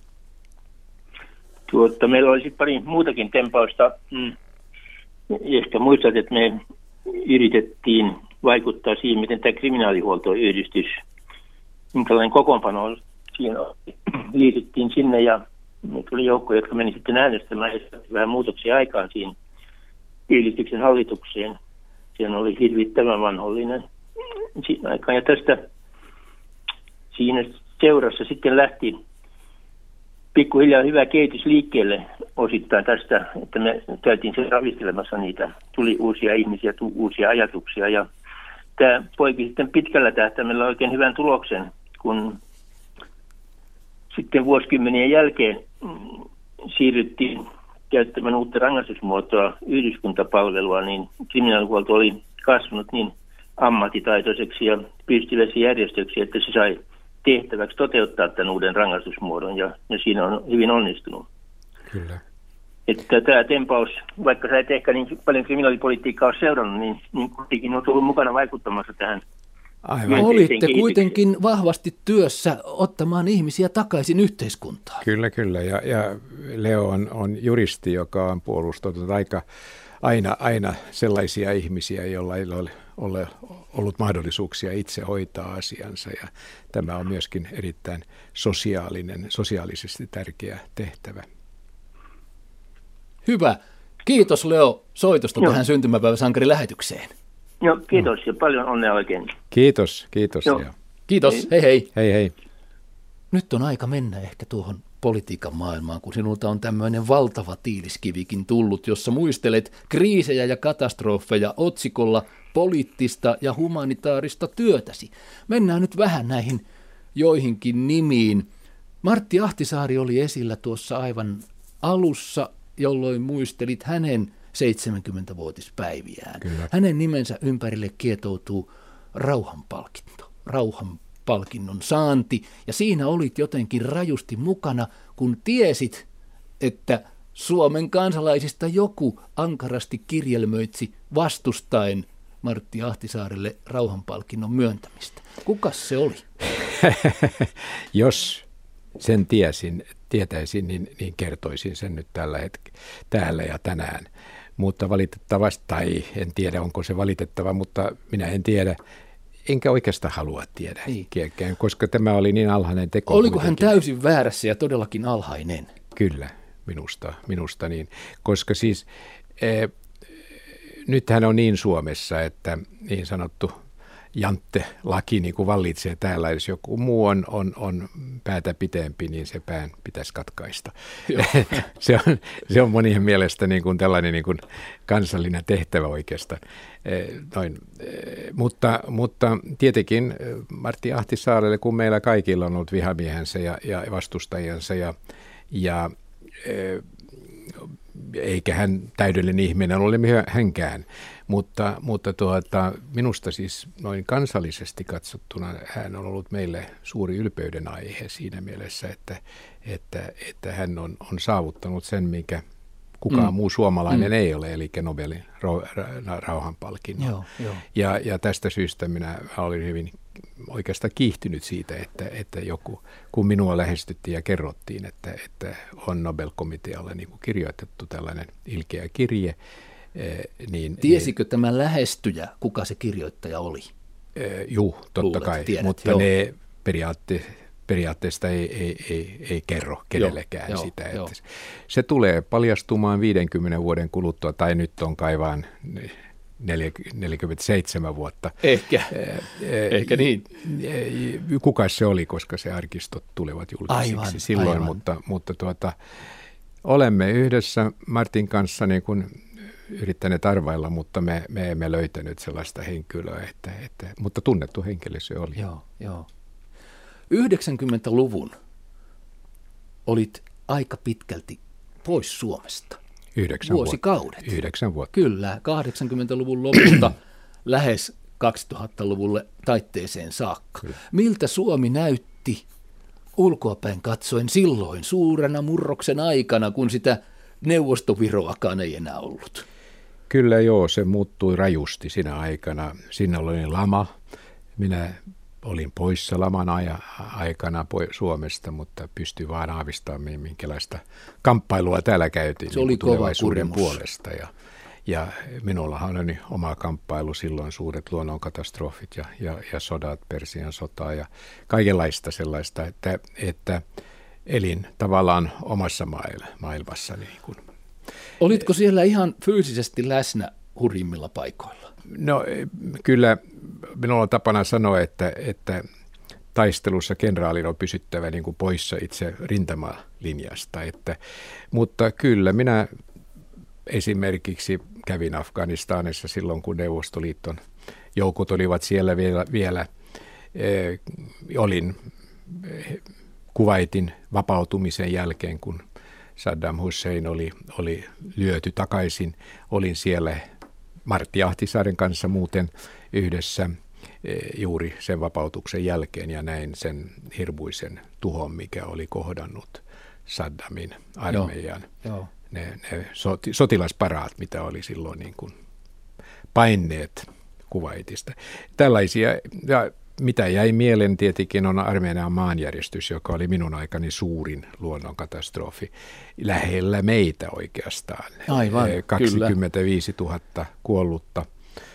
Tuotta, meillä oli sitten pari muutakin tempausta. Mm. Ehkä muistat, että me yritettiin vaikuttaa siihen, miten tämä kriminaalihuoltoyhdistys, minkälainen kokoonpano siinä liityttiin sinne, ja me tuli joukko, jotka meni sitten äänestämään ja vähän muutoksia aikaan siinä yhdistyksen hallitukseen. Siinä oli hirvittävän vanhollinen siinä aikaan, ja tästä siinä seurassa sitten lähti pikkuhiljaa hyvä kehitys liikkeelle osittain tästä, että me käytiin sen ravistelemassa niitä. Tuli uusia ihmisiä, tuli uusia ajatuksia, ja tämä poiki sitten pitkällä tähtäimellä oikein hyvän tuloksen, kun sitten vuosikymmenien jälkeen siirryttiin käyttämään uutta rangaistusmuotoa, yhdyskuntapalvelua, niin kriminaalihuolto oli kasvanut niin ammattitaitoiseksi ja pystyväksi järjestöksi, että se sai tehtäväksi toteuttaa tämän uuden rangaistusmuodon, ja, ja siinä on hyvin onnistunut. Kyllä. Että tämä tempaus, vaikka sä et ehkä niin paljon kriminaalipolitiikkaa ole seurannut, niin, niin kuitenkin on tullut mukana vaikuttamassa tähän. Aivan. Olitte kuitenkin vahvasti työssä ottamaan ihmisia takaisin yhteiskuntaan. Kyllä, kyllä. Ja, ja Leo on, on juristi, joka on puolustanut aika aina, aina sellaisia ihmisiä, joilla ei ole, ole ollut mahdollisuuksia itse hoitaa asiansa. Ja tämä on myöskin erittäin sosiaalinen, sosiaalisesti tärkeä tehtävä. Hyvä. Kiitos Leo soitosta Joo. tähän syntymäpäiväsankarilähetykseen. Joo, kiitos ja paljon onnea oikein. Kiitos, kiitos. Joo. Kiitos, hei hei. Hei hei. Nyt on aika mennä ehkä tuohon politiikan maailmaan, kun sinulta on tämmöinen valtava tiiliskivikin tullut, jossa muistelet kriisejä ja katastrofeja otsikolla poliittista ja humanitaarista työtäsi. Mennään nyt vähän näihin joihinkin nimiin. Martti Ahtisaari oli esillä tuossa aivan alussa, jolloin muistelit hänen seitsemänkymmentävuotispäiviään. Kyllä. Hänen nimensä ympärille kietoutuu rauhanpalkinto, rauhanpalkinnon saanti, ja siinä olit jotenkin rajusti mukana, kun tiesit, että Suomen kansalaisista joku ankarasti kirjelmöitsi vastustaen Martti Ahtisaarelle rauhanpalkinnon myöntämistä. Kukas se oli? Jos sen tiesin, tietäisin, niin, niin kertoisin sen nyt tällä hetkellä, täällä ja tänään. Mutta valitettavasti, tai en tiedä onko se valitettava, mutta minä en tiedä, enkä oikeastaan halua tiedä, niin. Kiekään, koska tämä oli niin alhainen teko. Oliko kuitenkin. Hän täysin väärässä ja todellakin alhainen? Kyllä, minusta, minusta niin, koska siis e, nythän on niin Suomessa, että niin sanottu Jantte-laki niin kuin vallitsee täällä, jos joku muu on, on, on päätä pitempi, niin se pään pitäisi katkaista. se, on, se on monien mielestä niin kuin tällainen niin kuin kansallinen tehtävä oikeastaan. Noin. Mutta, mutta tietenkin Martti Ahtisaarelle, kun meillä kaikilla on ollut vihamiehensä ja, ja vastustajansa ja, ja eikä hän täydellinen ihminen ole hänkään, mutta, mutta tuota, minusta siis noin kansallisesti katsottuna hän on ollut meille suuri ylpeyden aihe siinä mielessä, että, että, että hän on, on saavuttanut sen, minkä kukaan mm. muu suomalainen mm. ei ole, eli Nobelin rauhanpalkinnon. Joo, joo. Ja, ja tästä syystä minä olin hyvin oikeastaan kiihtynyt siitä, että, että joku, kun minua lähestyttiin ja kerrottiin, että, että on Nobel-komitealle niin kuin kirjoitettu tällainen ilkeä kirje, niin... Tiesikö tämä lähestyjä, kuka se kirjoittaja oli? Juu, totta Luulet, kai, tiedät, mutta joo. ne periaatteessa... Periaatteesta ei, ei, ei, ei kerro kenellekään joo, sitä. Että se tulee paljastumaan viidenkymmenen vuoden kuluttua, tai nyt on kai vaan neljäkymmentäseitsemän vuotta. Ehkä, ehkä niin. Kuka se oli, koska se arkistot tulevat julkisiksi aivan, silloin, aivan. mutta, mutta tuota, olemme yhdessä Martin kanssa niin kuin yrittäneet arvailla, mutta me, me emme löytänyt sellaista henkilöä, että, että, mutta tunnettu henkilö se oli. Joo, joo. yhdeksänkymmentäluvun olit aika pitkälti pois Suomesta. Yhdeksän Vuosikaudet. Vuotta. Yhdeksän vuotta. Kyllä, kahdeksankymmentäluvun lopusta lähes kaksituhattaluvulle taitteeseen saakka. Kyllä. Miltä Suomi näytti ulkoapäin katsoen silloin suurena murroksen aikana, kun sitä Neuvostoviroakaan ei enää ollut? Kyllä joo, se muuttui rajusti siinä aikana. Siinä oli lama. Minä olin poissa laman aikana Suomesta, mutta pystyin vaan aavistamaan, minkälaista kamppailua täällä käytiin. Se oli tulevaisuuden puolesta. Ja, ja minullahan oli oma kamppailu silloin, suuret luonnonkatastrofit ja, ja, ja sodat, Persian sotaa ja kaikenlaista sellaista, että, että elin tavallaan omassa maailmassa. Niin kuin. Olitko siellä ihan fyysisesti läsnä hurjimmilla paikoilla? No kyllä minulla on tapana sanoa, että, että taistelussa kenraalin on pysyttävä niin kuin poissa itse rintamalinjasta. Että, mutta kyllä minä esimerkiksi kävin Afganistanissa silloin, kun Neuvostoliiton joukot olivat siellä vielä. vielä e, olin Kuwaitin vapautumisen jälkeen, kun Saddam Hussein oli, oli lyöty takaisin. Olin siellä Martti Ahtisaaren kanssa muuten yhdessä juuri sen vapautuksen jälkeen ja näin sen hirmuisen tuhon, mikä oli kohdannut Saddamin armeijan. Joo, joo. Ne, ne sotilasparaat, mitä oli silloin niin kuin paineet Kuwaitista. Tällaisia, ja mitä jäi mieleen tietenkin on Armenian maanjäristys, joka oli minun aikani suurin luonnonkatastrofi. Lähellä meitä oikeastaan. Aivan, kaksikymmentäviisituhatta kuollutta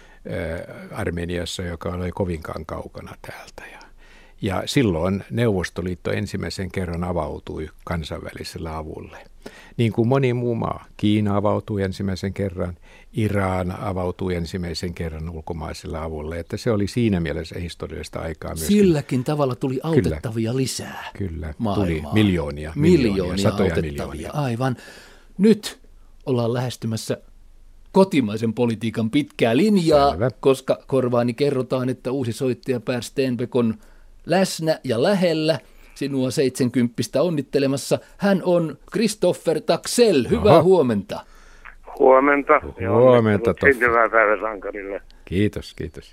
Armeniassa, joka oli kovinkaan kaukana täältä. Ja, ja silloin Neuvostoliitto ensimmäisen kerran avautui kansainväliselle avulle. Niin kuin moni muu maa. Kiina avautui ensimmäisen kerran, Iran avautui ensimmäisen kerran ulkomaiselle avulle. Että se oli siinä mielessä historiallista aikaa myöskin. Silläkin tavalla tuli autettavia kyllä, lisää. Kyllä, maailmaa. tuli miljoonia, miljoonia, miljoonia satoja autettavia. miljoonia. Aivan. Nyt ollaan lähestymässä kotimaisen politiikan pitkää linjaa, selvä, koska korvaani kerrotaan, että uusi soittaja Per Stenbeck on läsnä ja lähellä. Sinua seitsemänkymppistä onnittelemassa. Hän on Christopher Taxell. Hyvää Aha. huomenta. Huomenta. Huomenta. Syntyvää päivää sankarille. Kiitos, kiitos.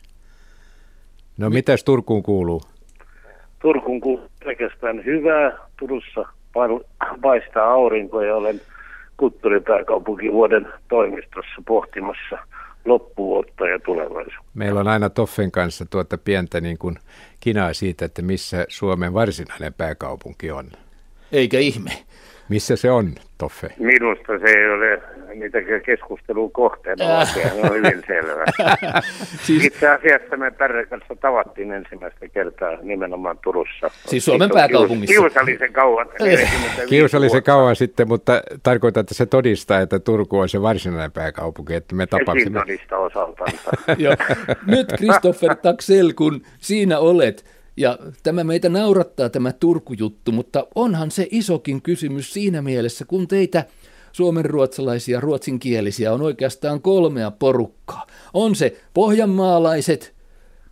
No Mi- mitäs Turkuun kuuluu? Turkuun kuuluu pelkästään hyvää. Turussa paistaa aurinko ja olen kulttuuripääkaupunkivuoden toimistossa pohtimassa loppuvuotta ja tulevaisuutta. Meillä on aina Toffen kanssa tuota pientä niin kuin kinaa siitä, että missä Suomen varsinainen pääkaupunki on. Eikä ihme. Missä se on, Toffe? Minusta se ei ole niitäkään keskustelun kohteena, äh. se on hyvin selvä. siis... Itse asiassa me Pärren kanssa tavattiin ensimmäistä kertaa nimenomaan Turussa. Siis Suomen pääkaupungissa. Kiusallisen kauan. Kiusallisen kauan sitten, mutta tarkoittaa, että se todistaa, että Turku on se varsinainen pääkaupunki, että me tapasimme. Sekin todistaa osaltansa. Nyt Christopher Taxell, kun siinä olet. Ja tämä meitä naurattaa tämä Turku-juttu, mutta onhan se isokin kysymys siinä mielessä, kun teitä suomenruotsalaisia, ruotsinkielisiä on oikeastaan kolmea porukkaa. On se pohjanmaalaiset,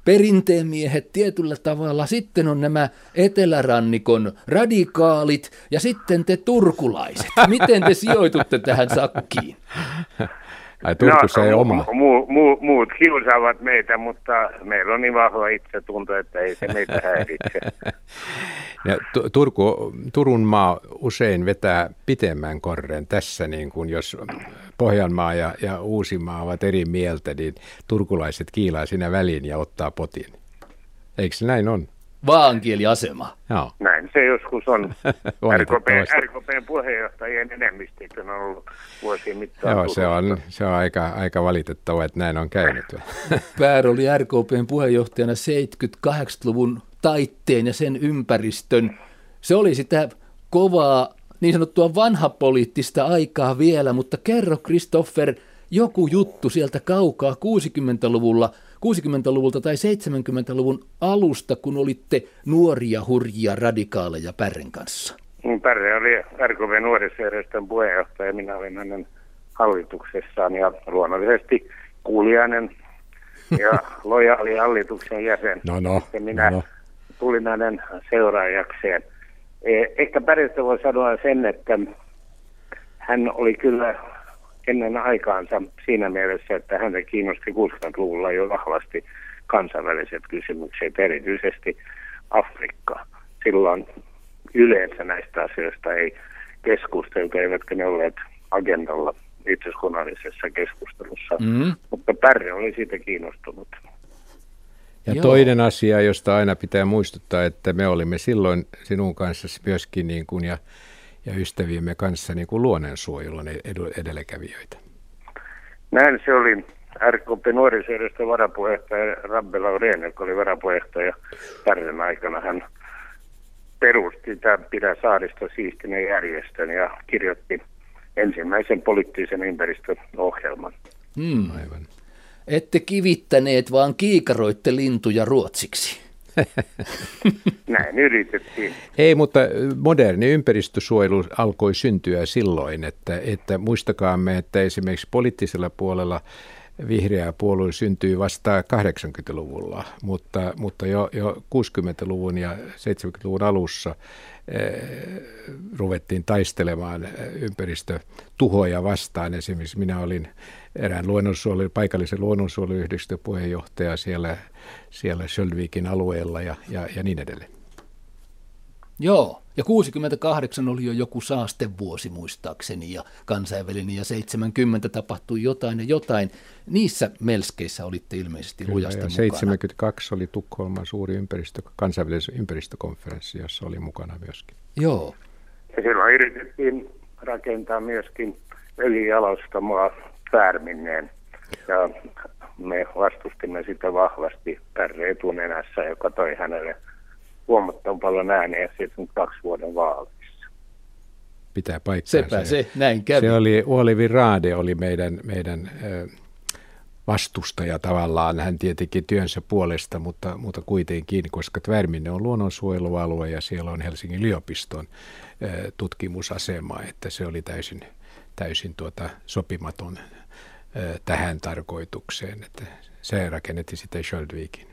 perinteenmiehet tietyllä tavalla, sitten on nämä etelärannikon radikaalit ja sitten te turkulaiset. Miten te sijoitutte tähän sakkiin? Ai Turkussa no, ei oma. Mu, mu, muut kiusaavat meitä, mutta meillä on niin vahva itsetunto, että ei se meitä häiritse. Ja Turku, Turun maa usein vetää pitemmän korren tässä, niin kuin jos Pohjanmaa ja, ja Uusimaa ovat eri mieltä, niin turkulaiset kiilaa siinä väliin ja ottaa potin. Eikö se näin on? Vaankieliasema. Joo. Näin se joskus on. R K P, R K P:n puheenjohtajien enemmistökin on ollut vuosien mittaan. Joo, se on, se on aika, aika valitettava, että näin on käynyt. Päär oli R K P:n puheenjohtajana seitsemänkymmentä-kahdeksankymmentäluvun taitteen ja sen ympäristön. Se oli sitä kovaa, niin sanottua vanhapoliittista aikaa vielä, mutta kerro Christoffer joku juttu sieltä kaukaa kuusikymmentäluvulla, kuusikymmentäluvulta tai seitsemänkymmentäluvun alusta, kun olitte nuoria, hurjia, radikaaleja Pärren kanssa. Pärre oli R K P nuorisojärjestön puheenjohtaja ja minä olin hänen hallituksessaan ja luonnollisesti kuulijainen ja lojaali hallituksen jäsen. No, no, ja minä no, no. tulin hänen seuraajakseen. Ehkä Pärrestä voi sanoa sen, että hän oli kyllä ennen aikaansa siinä mielessä, että häntä kiinnosti kuusikymmentäluvulla jo vahvasti kansainväliset kysymykset, erityisesti Afrikka. Silloin yleensä näistä asioista ei keskusteltu, eivätkä ne olleet agendalla yhteiskunnallisessa keskustelussa, mm. mutta Pärre oli siitä kiinnostunut. Ja toinen asia, josta aina pitää muistuttaa, että me olimme silloin sinun kanssa myöskin niin kuin ja ja ystäviemme kanssa niin kuin luonnonsuojelun edelläkävijöitä. Näin se oli. R K P nuorisojärjestön varapuheenjohtaja Rabbe Laurén, joka oli varapuheenjohtaja Pärren aikana. Hän perusti tämän Pidä saaristo siistinen järjestön ja kirjoitti ensimmäisen poliittisen ympäristöohjelman. Hmm. Aivan. Ette kivittäneet, vaan kiikaroitte lintuja ruotsiksi. Näin yritettiin. Ei, mutta moderni ympäristösuojelu alkoi syntyä silloin, että, että muistakaamme, että esimerkiksi poliittisella puolella vihreä puolue syntyi vasta kahdeksankymmentäluvulla, mutta, mutta jo, jo kuusikymmentäluvun ja seitsemänkymmentäluvun alussa eh, ruvettiin taistelemaan ympäristötuhoja vastaan. Esimerkiksi minä olin erään luonnonsuojelu, paikallisen luonnonsuojeluyhdistön puheenjohtaja siellä, siellä Sjöldvikin alueella ja, ja, ja niin edelleen. Joo, ja kuusikymmentäkahdeksan oli jo joku saastevuosi muistaakseni ja kansainvälinen ja seitsemänkymmentä tapahtui jotain ja jotain. Niissä melskeissä olitte ilmeisesti Kyllä, lujasti mukana. seitsemänkymmentäkaksi oli Tukholman suuri ympäristö, kansainvälinen ympäristökonferenssi, jossa oli mukana myöskin. Joo. Ja silloin yritettiin rakentaa myöskin öljyjalostamoa Pärminneen ja me vastustimme sitä vahvasti Pärre etunenässä, joka toi hänelle huomattavan paljon ääniä seitsemänkymmentäkaksi vuoden vaaleissa. Pitää paikkaansa. Sepä se, näin kävi. Se oli, Olivi Raade oli meidän, meidän ö, vastustaja tavallaan, hän tietenkin työnsä puolesta, mutta, mutta kuitenkin, koska Tvärminne on luonnonsuojelualue ja siellä on Helsingin yliopiston ö, tutkimusasema, että se oli täysin, täysin tuota, sopimaton ö, tähän tarkoitukseen, että se rakennetti sitten Sjöldvikin.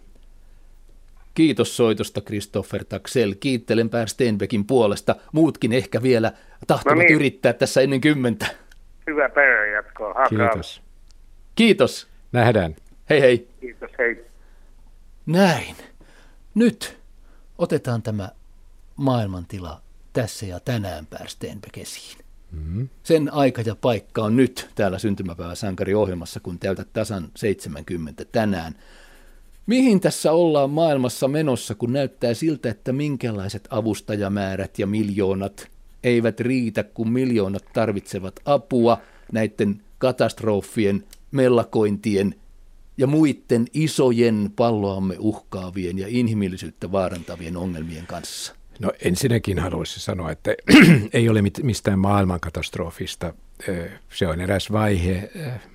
Kiitos soitosta, Christoffer Taxell. Kiittelen Pär Stenbeckin puolesta. Muutkin ehkä vielä tahtovat no niin. yrittää tässä ennen kymmentä. Hyvää päivän jatkoa. Kiitos. Kiitos. Nähdään. Hei hei. Kiitos, hei. Näin. Nyt otetaan tämä maailmantila tässä ja tänään Pär Stenbeck esiin. Mm-hmm. Sen aika ja paikka on nyt täällä Syntymäpäivä-sankari-ohjelmassa, kun täytät tasan seitsemänkymmentä tänään. Mihin tässä ollaan maailmassa menossa, kun näyttää siltä, että minkälaiset avustajamäärät ja miljoonat eivät riitä, kun miljoonat tarvitsevat apua näiden katastrofien, mellakointien ja muiden isojen palloamme uhkaavien ja inhimillisyyttä vaarantavien ongelmien kanssa? No ensinnäkin haluaisin sanoa, että ei ole mistään maailmankatastrofista. Se on eräs vaihe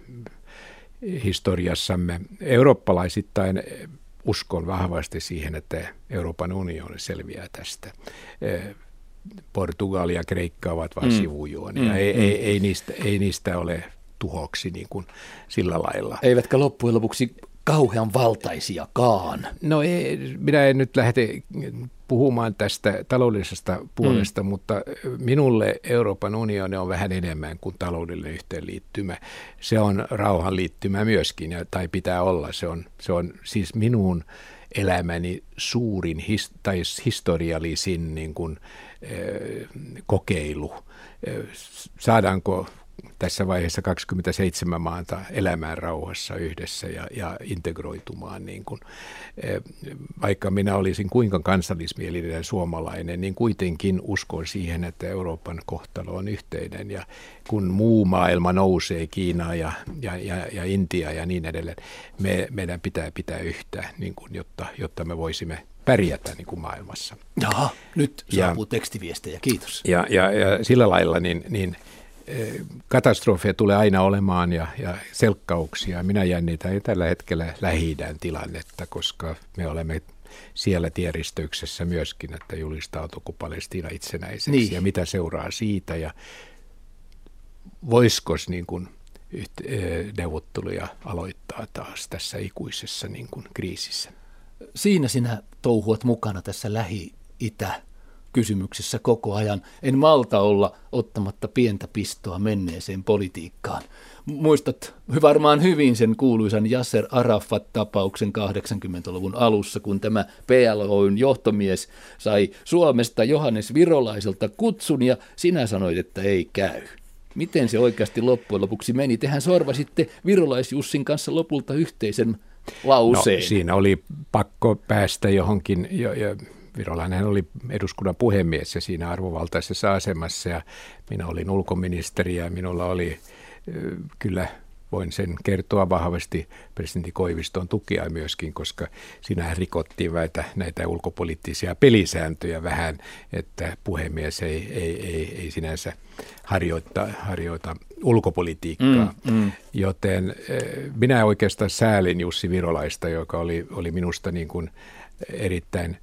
historiassamme. Eurooppalaisittain uskon vahvasti siihen, että Euroopan unioni selviää tästä. Portugali ja Kreikka ovat vain mm. sivujuonia. Mm. Ei, ei, ei, niistä, ei niistä ole tuhoksi niin kuin sillä lailla. Eivätkä loppujen lopuksi kauhean valtaisiakaan. No ei, minä en nyt lähde puhumaan tästä taloudellisesta puolesta, mm. mutta minulle Euroopan unioni on vähän enemmän kuin taloudellinen yhteenliittymä. Se on rauhanliittymä myöskin, tai pitää olla. Se on, se on siis minun elämäni suurin his, tai historiallisin niin kuin, eh, kokeilu. Eh, saadaanko tässä vaiheessa kaksikymmentäseitsemän maata elämään rauhassa yhdessä ja, ja integroitumaan. Niin kuin, vaikka minä olisin kuinka kansallismielinen suomalainen, niin kuitenkin uskon siihen, että Euroopan kohtalo on yhteinen. Ja kun muu maailma nousee, Kiina ja, ja, ja, ja Intia ja niin edelleen, me, meidän pitää pitää yhtä, niin kuin, jotta, jotta me voisimme pärjätä niin kuin maailmassa. Jaha, nyt saapuu ja, tekstiviestejä, kiitos. Ja, ja, ja sillä lailla niin... niin katastrofeja tulee aina olemaan ja, ja selkkauksia. Minä jännitän tällä hetkellä Lähi-idän tilannetta, koska me olemme siellä tienristeyksessä myöskin, että julistautuuko Palestiina itsenäiseksi niin. Ja mitä seuraa siitä ja voisiko niin kuin neuvotteluja aloittaa taas tässä ikuisessa niin kuin kriisissä. Siinä sinä touhuat mukana tässä Lähi-itä kysymyksessä koko ajan. En malta olla ottamatta pientä pistoa menneeseen politiikkaan. Muistat varmaan hyvin sen kuuluisan Yasser Arafat-tapauksen kahdeksankymmentäluvun alussa, kun tämä P L O:n johtomies sai Suomesta Johannes Virolaiselta kutsun ja sinä sanoit, että ei käy. Miten se oikeasti loppujen lopuksi meni? Tehän sorvasitte Virolais-Jussin kanssa lopulta yhteisen lauseen. No, siinä oli pakko päästä johonkin... Jo, jo. Virolainen oli eduskunnan puhemies ja siinä arvovaltaisessa asemassa ja minä olin ulkoministeri ja minulla oli kyllä, voin sen kertoa vahvasti, presidentti Koiviston tukea myöskin, koska siinähän rikottiin näitä, näitä ulkopoliittisia pelisääntöjä vähän, että puhemies ei, ei, ei, ei sinänsä harjoita, harjoita ulkopolitiikkaa, mm, mm. joten minä oikeastaan säälin Jussi Virolaista, joka oli, oli minusta niin kuin erittäin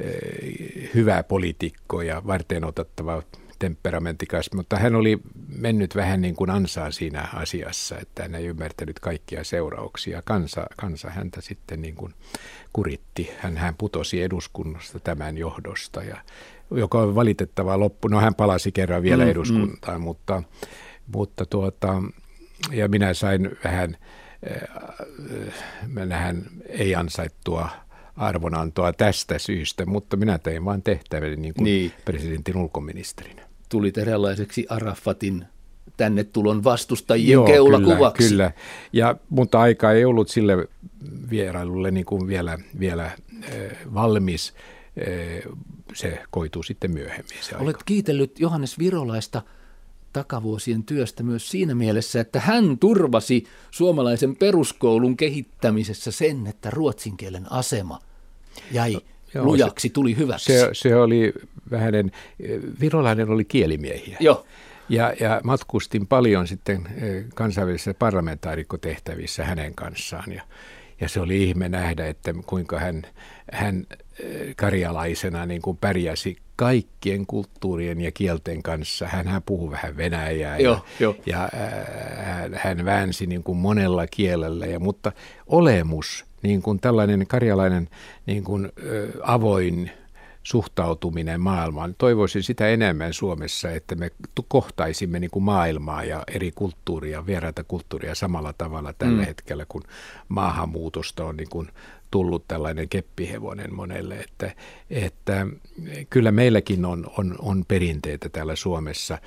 hyvä poliitikko ja varteenotettava temperamenttikas, mutta hän oli mennyt vähän niin kuin ansaan siinä asiassa, että hän ei ymmärtänyt kaikkia seurauksia. Kansa, kansa häntä sitten niin kuin kuritti. Hän, hän putosi eduskunnasta tämän johdosta, ja, joka on valitettava loppu. No hän palasi kerran vielä mm, eduskuntaan, mm. mutta, mutta tuota, ja minä sain vähän, vähän ei ansaittua arvonantoa tästä syystä, mutta minä tein vain tehtäväni niin kuin niin. presidentin ulkoministerinä. Tulit eräänlaiseksi Arafatin tänne tulon vastustajien Joo, keulakuvaksi. Kyllä, kyllä. Ja, mutta aika ei ollut sille vierailulle niin kuin vielä, vielä äh, valmis. Äh, se koituu sitten myöhemmin. Se Olet aika. kiitellyt Johannes Virolaista takavuosien työstä myös siinä mielessä, että hän turvasi suomalaisen peruskoulun kehittämisessä sen, että ruotsin kielen asema jäi no, joo, lujaksi, se, tuli hyväksi. Se, se oli vähäinen, Virolainen oli kielimiehiä. Joo. Ja, ja matkustin paljon sitten kansainvälisissä parlamentaarikkotehtävissä hänen kanssaan ja, ja se oli ihme nähdä, että kuinka hän, hän karjalaisena niin kuin pärjäsi kaikkien kulttuurien ja kielten kanssa. Hänhän puhui vähän venäjää jo, ja, jo. ja hän, hän väänsi niin kuin monella kielellä, ja, mutta olemus, niin kuin tällainen karjalainen niin kuin, ö, avoin suhtautuminen maailmaan. Toivoisin sitä enemmän Suomessa, että me kohtaisimme niin kuin maailmaa ja eri kulttuuria, vieraita kulttuuria samalla tavalla tällä mm. hetkellä, kun maahanmuutosta on niin kuin tullut tällainen keppihevonen monelle, että, että kyllä meilläkin on, on, on perinteitä täällä Suomessa.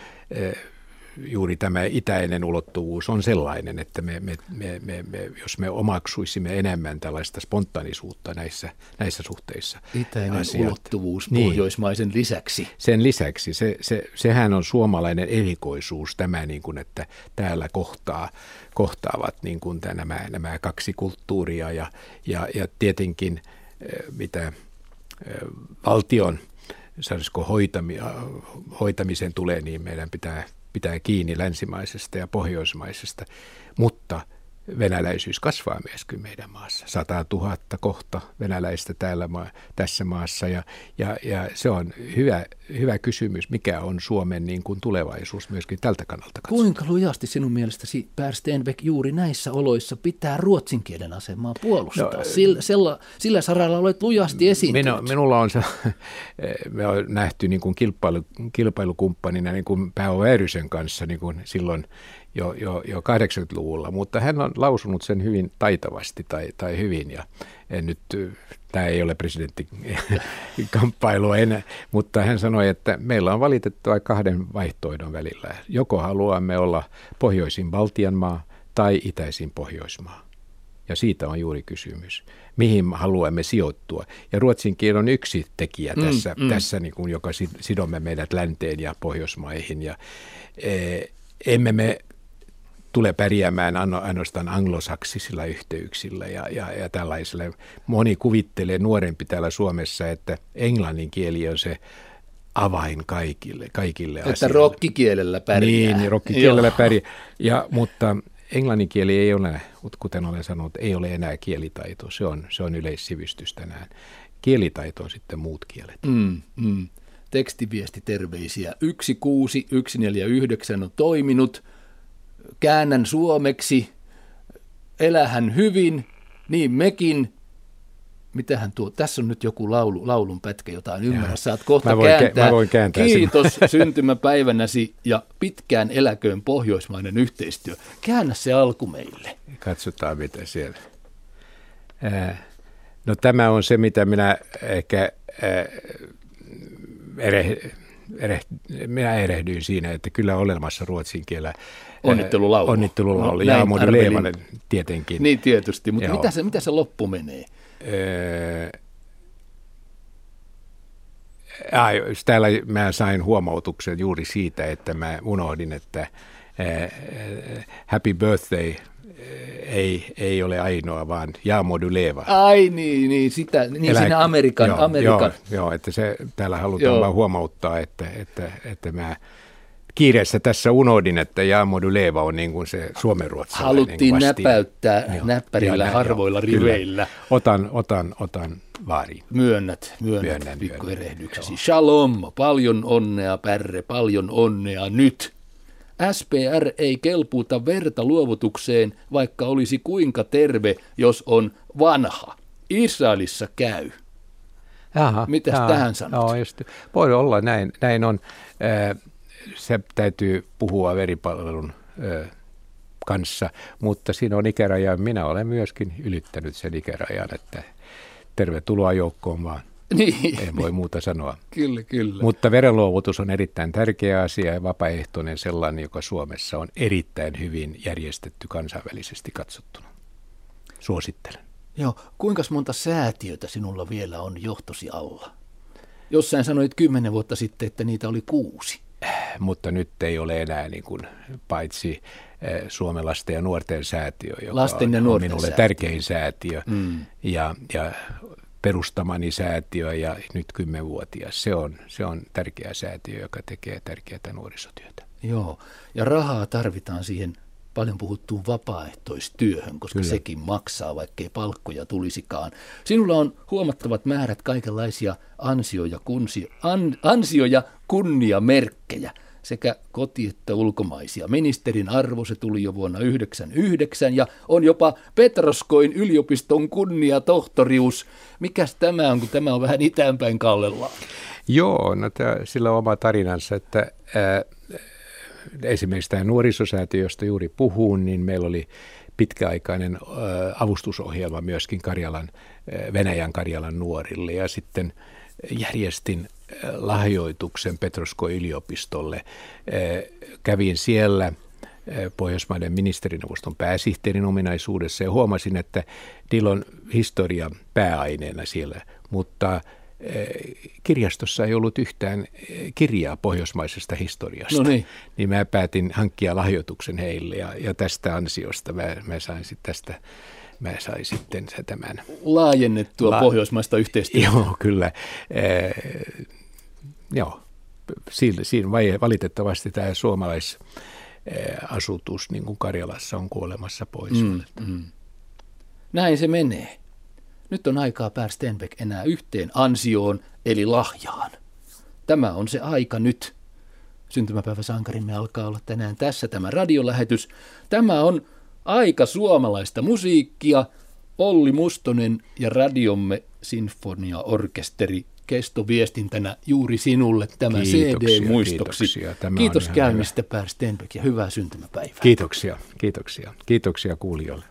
Juuri tämä itäinen ulottuvuus on sellainen, että me, me, me, me, me, jos me omaksuisimme enemmän tällaista spontaanisuutta näissä, näissä suhteissa. Itäinen asiat, ulottuvuus niin, pohjoismaisen lisäksi. Sen lisäksi. Se, se, sehän on suomalainen erikoisuus tämä, niin kuin, että täällä kohtaa, kohtaavat niin kuin nämä, nämä kaksi kulttuuria ja, ja, ja tietenkin mitä valtion sanoisiko hoitami, hoitamiseen tulee, niin meidän pitää pitää kiinni länsimaisesta ja pohjoismaisesta, mutta venäläisyys kasvaa myöskin meidän maassa. Sata tuhatta kohta venäläistä täällä maa, tässä maassa ja, ja, ja se on hyvä, hyvä kysymys, mikä on Suomen niin kuin tulevaisuus myöskin tältä kannalta katsotaan. Kuinka lujasti sinun mielestäsi, Pär Stenbäck, juuri näissä oloissa pitää ruotsin kielen asemaa puolustaa? No, sillä, sillä, sillä saralla olet lujasti esiintynyt. Minu, minulla on se, me on nähty niin kuin kilpailu, kilpailukumppanina niin kuin Paavo Väyrysen kanssa niin kuin silloin jo, jo, jo kahdeksankymmentäluvulla, mutta hän on lausunut sen hyvin taitavasti tai, tai hyvin ja en nyt, tämä ei ole presidenttikamppailua enää, mutta hän sanoi, että meillä on valitettava kahden vaihtoehdon välillä. Joko haluamme olla pohjoisin Baltian maa tai itäisin Pohjoismaa. Ja siitä on juuri kysymys. Mihin haluamme sijoittua? Ja ruotsin kieli on yksi tekijä mm, tässä, mm. tässä niin kuin, joka sidomme meidät länteen ja Pohjoismaihin. Ja, e, emme me tule pärjäämään ainoastaan anglosaksisilla yhteyksillä ja, ja, ja tällaisilla. Moni kuvittelee nuorempi täällä Suomessa, että englannin kieli on se avain kaikille, kaikille että asioille. Että rokkikielellä pärjää. Niin, rokkikielellä pärjää. Ja, mutta englannin kieli ei ole, kuten olen sanonut, ei ole enää kielitaito. Se on, se on yleissivistys tänään. Kielitaito on sitten muut kielet. Mm, mm. Tekstiviesti terveisiä. yksi kuusi yksi neljä yhdeksän on toiminut. Käännän suomeksi. Elähän hyvin. Niin mekin. Mitähän tuo? Tässä on nyt joku laulu, laulun pätkä, jota en ymmärrä. Saat kohta mä voin, kääntää. Mä voin kääntää. Kiitos syntymäpäivänäsi ja pitkään eläköön pohjoismainen yhteistyö. Käännä se alku meille. Katsotaan mitä siellä. Äh, no tämä on se, mitä minä ehkä äh, ereh, ereh, minä erehdyin siinä, että kyllä on olemassa ruotsin kielä. Onnittelulaulu. Onnittelulaulu. No, ja Moni Leevanen tietenkin. Niin tietysti, mutta mitä se, mitä se loppu menee? Äh, täällä mä sain huomautuksen juuri siitä, että mä unohdin, että äh, Happy Birthday ei, ei ole ainoa, vaan Ja må du leva. Ai niin, niin, sitä, niin Elä, siinä Amerikan. Joo, Amerikan. Joo, joo, että se täällä halutaan joo. vaan huomauttaa, että, että, että mä kiireessä tässä unohdin, että Ja må du leva on niin kuin se suomenruotsalainen. Haluttiin niin näpäyttää joo, näppärillä joo, harvoilla joo, riveillä. Kyllä. Otan, otan, otan vaariin. Myönnät, myönnät pikkuerehdyksesi. Shalom, paljon onnea Pärre, paljon onnea nyt. S P R ei kelpuuta verta luovutukseen, vaikka olisi kuinka terve, jos on vanha. Israelissa käy. Jaha, mitäs jaha, tähän sanot? No, just, voi olla, näin, näin on. Se täytyy puhua veripalvelun kanssa, mutta siinä on ikäraja. Minä olen myöskin ylittänyt sen ikärajan, että tervetuloa joukkoon vaan. Niin. En voi muuta sanoa. Kyllä, kyllä. Mutta verenluovutus on erittäin tärkeä asia ja vapaaehtoinen sellainen, joka Suomessa on erittäin hyvin järjestetty kansainvälisesti katsottuna. Suosittelen. Joo, kuinka monta säätiötä sinulla vielä on johtosi alla? Jossain sanoit kymmenen vuotta sitten, että niitä oli kuusi. Mutta nyt ei ole enää niin kuin, paitsi Suomen lasten ja nuorten säätiö, joka lasten ja on nuorten minulle säätiö. tärkein säätiö Mm. ja, ja perustamani säätiö ja nyt kymmenvuotias. Se on, se on tärkeä säätiö, joka tekee tärkeää nuorisotyötä. Joo, ja rahaa tarvitaan siihen paljon puhuttuun vapaaehtoistyöhön, koska Kyllä. sekin maksaa, vaikkei palkkoja tulisikaan. Sinulla on huomattavat määrät kaikenlaisia ansio- ja, kunsi, an, ansio- ja kunniamerkkejä, sekä koti- että ulkomaisia. Ministerin arvo se tuli jo vuonna yhdeksänkymmentäyhdeksän ja on jopa Petroskoin yliopiston kunniatohtorius. Mikäs tämä on, kun tämä on vähän itäänpäin kallellaan? Joo, no tämä, sillä on oma tarinansa, että ää, esimerkiksi tämä nuorisosäätiö, josta juuri puhun, niin meillä oli pitkäaikainen ää, avustusohjelma myöskin Karjalan, ää, Venäjän Karjalan nuorille ja sitten järjestin lahjoituksen Petroskoin yliopistolle. Kävin siellä Pohjoismaiden ministerineuvoston pääsihteerin ominaisuudessa ja huomasin, että niillä on historia pääaineena siellä, mutta kirjastossa ei ollut yhtään kirjaa pohjoismaisesta historiasta. No niin. Niin mä päätin hankkia lahjoituksen heille ja, ja tästä ansiosta mä, mä sain sitten tästä Mä sain sitten tämän laajennettua La- pohjoismaista yhteistyötä. Joo, kyllä. Eh, joo, siinä, siinä valitettavasti tämä suomalais asutus, niin kuin Karjalassa on kuolemassa pois. Mm, mm. Näin se menee. Nyt on aikaa Per Stenbäck enää yhteen ansioon, eli lahjaan. Tämä on se aika nyt. Syntymäpäiväsankarimme alkaa olla tänään tässä tämä radiolähetys. Tämä on aika suomalaista musiikkia. Olli Mustonen ja radiomme sinfoniaorkesteri kestoviestintänä juuri sinulle tämä kiitoksia, C D-muistoksi. Kiitoksia. Tämä Kiitos käynnistä Per Stenbäck ja hyvää syntymäpäivää. Kiitoksia, kiitoksia. Kiitoksia kuulijoille.